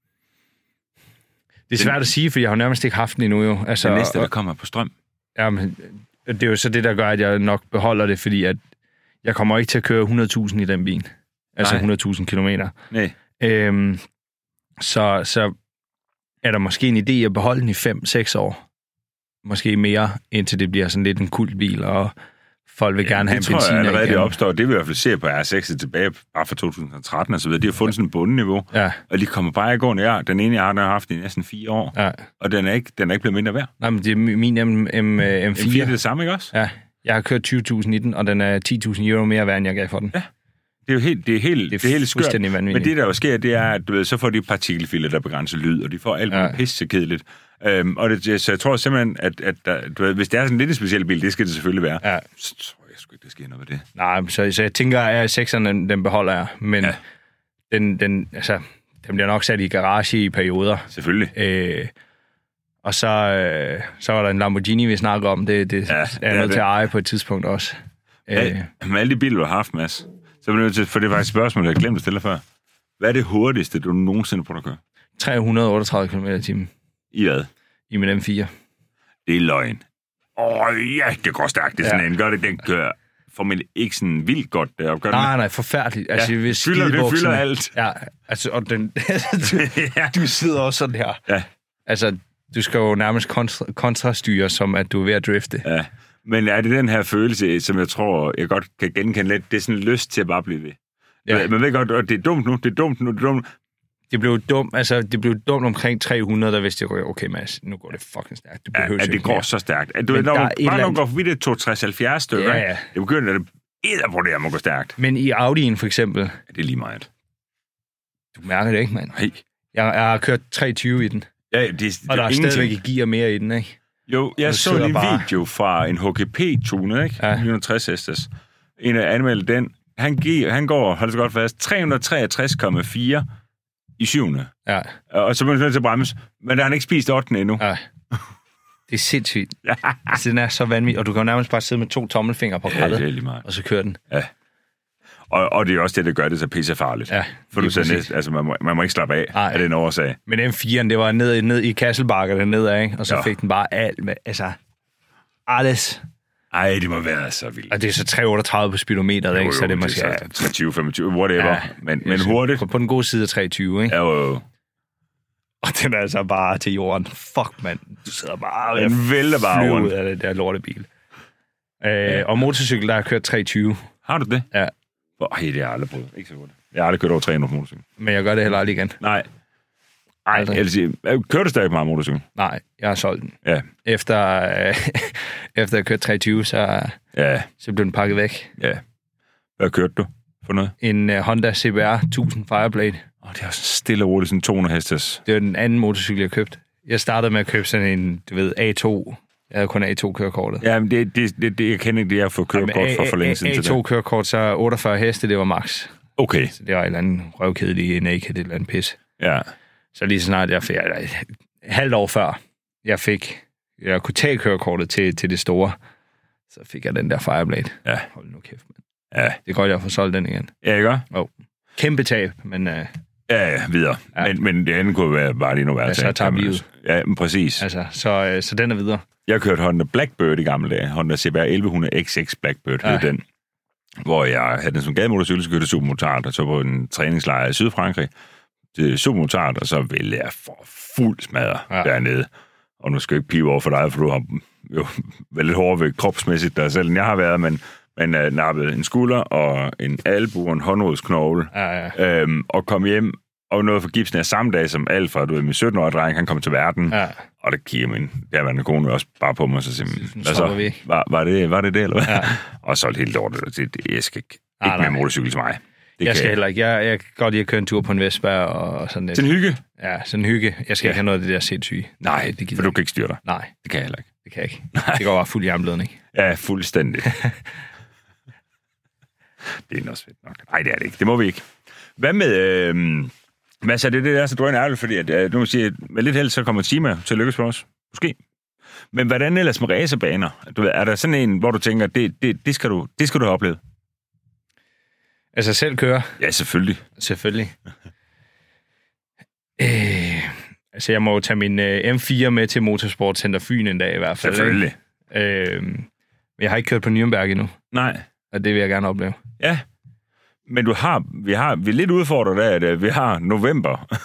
Det er svært at sige, for jeg har nærmest ikke haft den endnu jo. Altså, det næste, der kommer på strøm. Jamen, det er jo så det, der gør, at jeg nok beholder det, fordi at jeg kommer ikke til at køre hundrede tusind i den bil. Altså hundrede tusind kilometer. Nej. Øhm, så, så er der måske en idé at beholde den i fem seks år. Måske mere, indtil det bliver sådan lidt en kultbil, og folk vil ja, gerne have en benzin. Det tror jeg allerede, det opstår. Det vil jeg i hvert fald se på R seks tilbage bare fra to tusind og tretten og så videre. De har fundet sådan et bundniveau, ja. Og de kommer bare i gående. Ja, den ene, jeg har, den har haft i næsten fire år, ja. Og den er, ikke, den er ikke blevet mindre værd. Nej, men det er min M, M, M fire. M fire er det samme, ikke også? Ja, jeg har kørt tyve tusind i den, og den er ti tusind euro mere værd, end jeg gav for den. Ja. Det er jo helt, det er helt, det er, det er helt skørt. Men det, der jo sker, det er, at du ved, så får de partikelfilter, der begrænser lyd, og de får alt muligt ja. pisse kedeligt. Øhm, og det, så jeg tror simpelthen, at, at der, du ved, hvis det er sådan lidt en speciel bil, det skal det selvfølgelig være. Ja. Så tror jeg sgu ikke, det sker noget med det. Nej, så, så jeg tænker, at R seks'eren, den, den beholder jeg. Men ja. den, den, altså, den bliver nok sat i garage i perioder. Selvfølgelig. Øh, og så, øh, så var der en Lamborghini, vi snakker om. Det, det ja, er jeg nødt til at eje på et tidspunkt også. Ja, øh. Med alle de biler, du har haft, Mads, så bliver det til, for det er faktisk et spørgsmål, jeg glemte at stille før. Hvad er det hurtigste, du nogensinde prøver at køre? tre hundrede og otteogtredive kilometer i timen. I hvad? I min M fire. Det er løgn. Åh, ja, det går stærkt. Det er sådan ja. en, gør det, den kører formentlig ikke sådan vildt godt deroppe. Nej, nej, nej, forfærdeligt. Altså, ja, hvis fylder, det fylder alt. Ja, altså, og den, du, ja. du sidder også sådan her. Ja. Altså, du skal jo nærmest kontra, kontrastyre, som at du er ved at drifte. Ja, men er det den her følelse, som jeg tror, jeg godt kan genkende lidt, det er sådan lyst til at bare blive ved. Ja. Man ved godt, at det er dumt nu, det er dumt nu, det er dumt. Det blev dumt, altså det blev dumt omkring tre hundrede, der vidste jeg, okay Mads, nu går det fucking stærkt. Det ja, ja, det går mere. Så stærkt. Du ved, når man bare når går forbi det to tres halvfjerds stykker, ja, ja. det begynder at det edderbrødder må gå stærkt. Men i Audi'en for eksempel... Ja, det er lige meget. Du mærker det ikke, mand. Nej. Jeg, jeg har kørt tre tyve i den. Ja, det, det, og der er ingenting. Stadigvæk gear mere i den, ikke? Jo, jeg så lige en bare... video fra en H G P-tunet, ikke? Ja. ni hundrede og tres hestes. En af anmeldte den. Han, giver, han går, hold så godt fast, tre hundrede og treogtres komma fire i syvende. Ja. Og så bliver han nødt til at bremse. Men der har han ikke spist ottende endnu. Ja. Det er sindssygt. Ja. Altså, den er så vanvittig. Og du kan nærmest bare sidde med to tommelfingre på krattet. Ja, det er lige meget. Og så kører den. Ja. Og, og det er også det, der gør det så pissefarligt. Ja, for du siger næst, altså man må, man må ikke slappe af Ej. af den årsag. Men M fire'en, det var ned, ned i Kasselbakker, den nedad, ikke? Og så ja. fik den bare alt med, altså, alles. Ej, det må være så vildt. Og det er så tre otteogtredive på speedometeret, ikke? Så det måske er tre tyve femogtyve, whatever. Ja, men, men hurtigt. På, på den gode side af tre tyve, ikke? Ja, jo, jo. Og den er altså bare til jorden. Fuck, mand. Du sidder bare... Den vælter bare rundt. Af det der lortebil. Øh, ja. Og motorcykel, der har kørt tre tyve. Har du det? Ja. Ej, det har jeg aldrig prøvet. Ikke så godt. Jeg har aldrig kørt over tre hundrede motorcykel. Men jeg gør det heller aldrig igen. Nej. Ej, jeg vil sige, kører du stadig meget motorcykel? Nej, jeg har solgt den. Ja. Efter, øh, efter jeg kørte tre tyve, så, ja. så blev den pakket væk. Ja. Hvad kørte du for noget? En uh, Honda C B R tusind Fireblade. Åh, oh, det er også stille og roligt, sådan to hundrede hestes. Det var den anden motorcykel, jeg købte. Jeg startede med at købe sådan en, du ved, A to. Jeg havde kun A to kørekortet. Ja, men det, det, det, det jeg kender ikke det, jeg har fået kørekort for for længe siden. A to kørekort, så otteogfyrre heste, det var max. Okay. Så det var et eller andet røvkedelig naked, et eller andet pis. Ja. Så lige så snart jeg fik, eller et halvt år før, jeg fik, jeg kunne tage kørekortet til, til det store, så fik jeg den der Fireblade. Ja. Hold nu kæft, mand. Ja. Det er godt, jeg får solgt den igen. Ja, ikke? Oh. Kæmpe tab, men... Uh, ja, ja, videre. Ja. Men, men det andet kunne være bare lige noget værd. Ja, så tager vi ud. Ja, men præcis. Altså, så, uh, så den er videre. Jeg kørte Honda Blackbird i gamle dage. Honda C B R elleve hundrede X X Blackbird ja. hed den. Hvor jeg havde den som gademotorcykel, så kørte supermotard, og så på en træningslejr i Sydfrankrig til supermotard, og så ville jeg for fuld smadre ja. dernede. Og nu skal jeg ikke pive over for dig, for du har jo været lidt hårdere ved kropsmæssigt der selv, end jeg har været, men man uh, nappede en skulder og en albu og en håndrodsknogle, ja, ja. Øhm, og kom hjem og nåede for gipsen af samme dag som Alfred, du ved, min sytten-årige dreng, han kom til verden, ja. og der kigger min derværende kone også bare på mig, og så siger altså, var, var, det, var det det, eller hvad? Ja. Og så helt lortet, det, det, jeg skal ikke, ah, ikke med motorcykel til mig. Det jeg skal heller ikke. Jeg, jeg kan godt lide at køre en tur på en Vespa og sådan lidt. Sådan en hygge? Ja, sådan en hygge. Jeg skal ja. ikke have noget af det der sindssyge. Nej, det, det for du kan ikke styre dig. Nej. Det kan jeg heller ikke. Det kan jeg ikke. Nej. Det går bare fuld jernblødning. Ja, fuldstændig. Det er også fedt nok. Nej, det er det ikke. Det må vi ikke. Hvad med... Øh, hvad så er det, det der så drøn ærligt, fordi at, øh, nu må sige, med lidt held, så kommer Tima til lykkes for os. Måske. Men hvordan ellers med racerbaner? Du ved, er der sådan en, hvor du tænker, det, det, det, skal, du, det skal du have oplevet? Altså selv køre? Ja, selvfølgelig. Selvfølgelig. øh, altså, jeg må jo tage min øh, M fire med til Motorsport Center Fyn en dag i hvert fald. Selvfølgelig. Øh, jeg har ikke kørt på Nürnberg endnu. Nej. Og det vil jeg gerne opleve. Ja. Men du har, vi, har, vi er lidt udfordret af, at vi har november.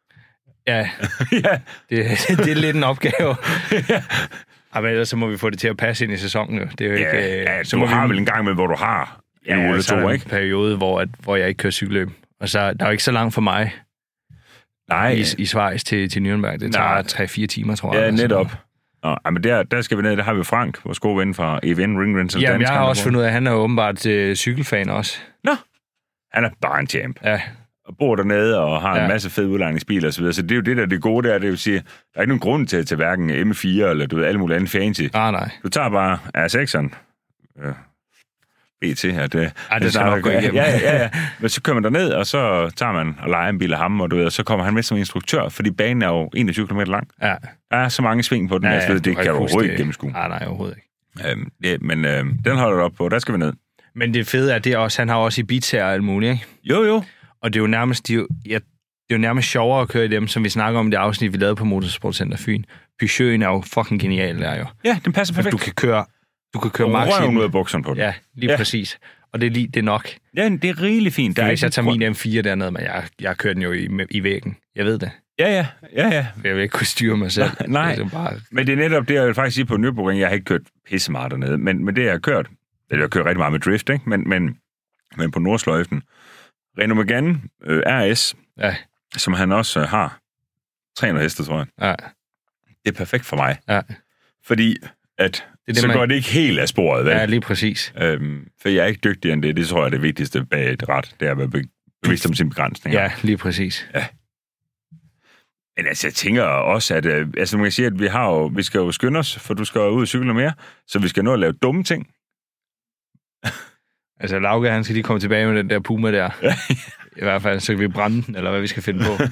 Ja, ja. Det, det er lidt en opgave. ja. Ja, men ellers så må vi få det til at passe ind i sæsonen. Jo. Det er jo ikke, ja, ja, så du må har vi... vel en gang med, hvor du har en ja, uge eller to, en ikke? periode, hvor, at, hvor jeg ikke kører cykelløb. Og så der er jo ikke så langt for mig Nej. i, i Schweiz til, til Nürnberg. Det tager tre fire timer, tror jeg. Ja, netop. Nå, men der, der skal vi ned, der har vi Frank, vores gode ven fra E V N Ring Rental. Jamen, jeg har også fundet ud af, at han er åbenbart øh, cykelfan også. Nå, han er bare en champ. Ja. Og bor dernede og har ja. Ja. en masse fede udlejningsbiler og så videre. Så det er jo det, der er det gode der. Det vil sige, der er ikke nogen grund til at tage hverken M fire eller du ved, alle mulige andre fancy. Ah, nej. Du tager bare R seks'eren. Øh, B T her. Det, Ej, det skal nok gå igennem. Ja, ja, ja. Men så kører man derned, og så tager man og leger en bil af ham, og du ved, og så kommer han med som instruktør, fordi banen er jo enogtyve kilometer lang. Ja. Der er så mange sving på den, ja, ja, det kan du overhovedet ikke gennemskue. Nej, nej, overhovedet ikke. Øhm, ja, men øh, den holder du op på, der skal vi ned. Men det fede er, det er også, han har også Ibiza og alt muligt, ikke? Jo, jo. Og det er jo nærmest, de, ja, det er jo nærmest sjovere at køre i dem, som vi snakker om i det afsnit, vi lavede på Motorsport Center Fyn. Peugeot'en er jo fucking genial der jo. Ja, den passer perfekt. Du kan køre, du kan køre max i den. Ud af bukserne på den. Ja, lige ja. præcis. Og det er lige det er nok. Ja, det er rigeligt fint. Der er hvis jeg tager min M fire dernede, men jeg, jeg kører den jo i, i væggen. Jeg ved det. Ja, ja, ja, ja. Jeg vil ikke kunne styre mig selv. Nej, det bare... men det er netop det, jeg vil faktisk sige på Nürburgring. Jeg har ikke kørt pisse meget dernede, men, men det, jeg har kørt, det jeg har kørt rigtig meget med drift, ikke? Men, men, men på Nordsløjfen, Renault Megane øh, R S, ja. som han også øh, har, tre hundrede heste, tror jeg. Ja. Det er perfekt for mig. Ja. Fordi at det det, så man... går det ikke helt af sporet, vel? Ja, lige præcis. Øhm, for jeg er ikke dygtigere end det. Det tror jeg er det vigtigste bag et ret. Det er at være bevidst om sine begrænsninger. Ja, lige præcis. Ja. Men altså, jeg tænker også, at øh, altså, man kan sige, at vi, har jo, vi skal jo skynde os, for du skal jo ud og cykle mere, så vi skal nå at lave dumme ting. Altså, Lauke, han skal lige komme tilbage med den der Puma der. Ja. I hvert fald, så kan vi brænde den, eller hvad vi skal finde på.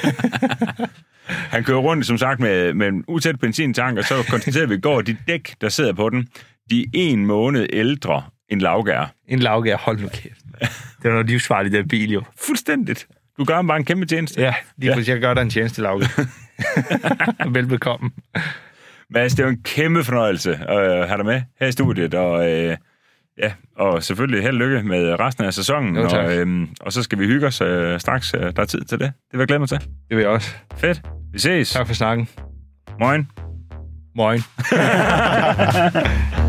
Han kører rundt, som sagt, med, med en utæt benzintank, og så konstaterer vi i går, at de dæk, der sidder på den, de er en måned ældre end Lauke er. En Lauke er, hold nu kæft. Det er noget livsfarligt, den bil jo. Fuldstændigt. Du gør ham bare en kæmpe tjeneste. Ja, lige præcis. Ja. Jeg gør dig en tjeneste, Lauke. Velbekomme. Mads, det er jo en kæmpe fornøjelse at have dig med her i studiet, og øh, ja, og selvfølgelig held lykke med resten af sæsonen. Jo, og, øhm, og så skal vi hygge os øh, straks. Øh, der er tid til det. Det vil jeg glæde mig til. Det vil jeg også. Fedt. Vi ses. Tak for snakken. Moin. Moin.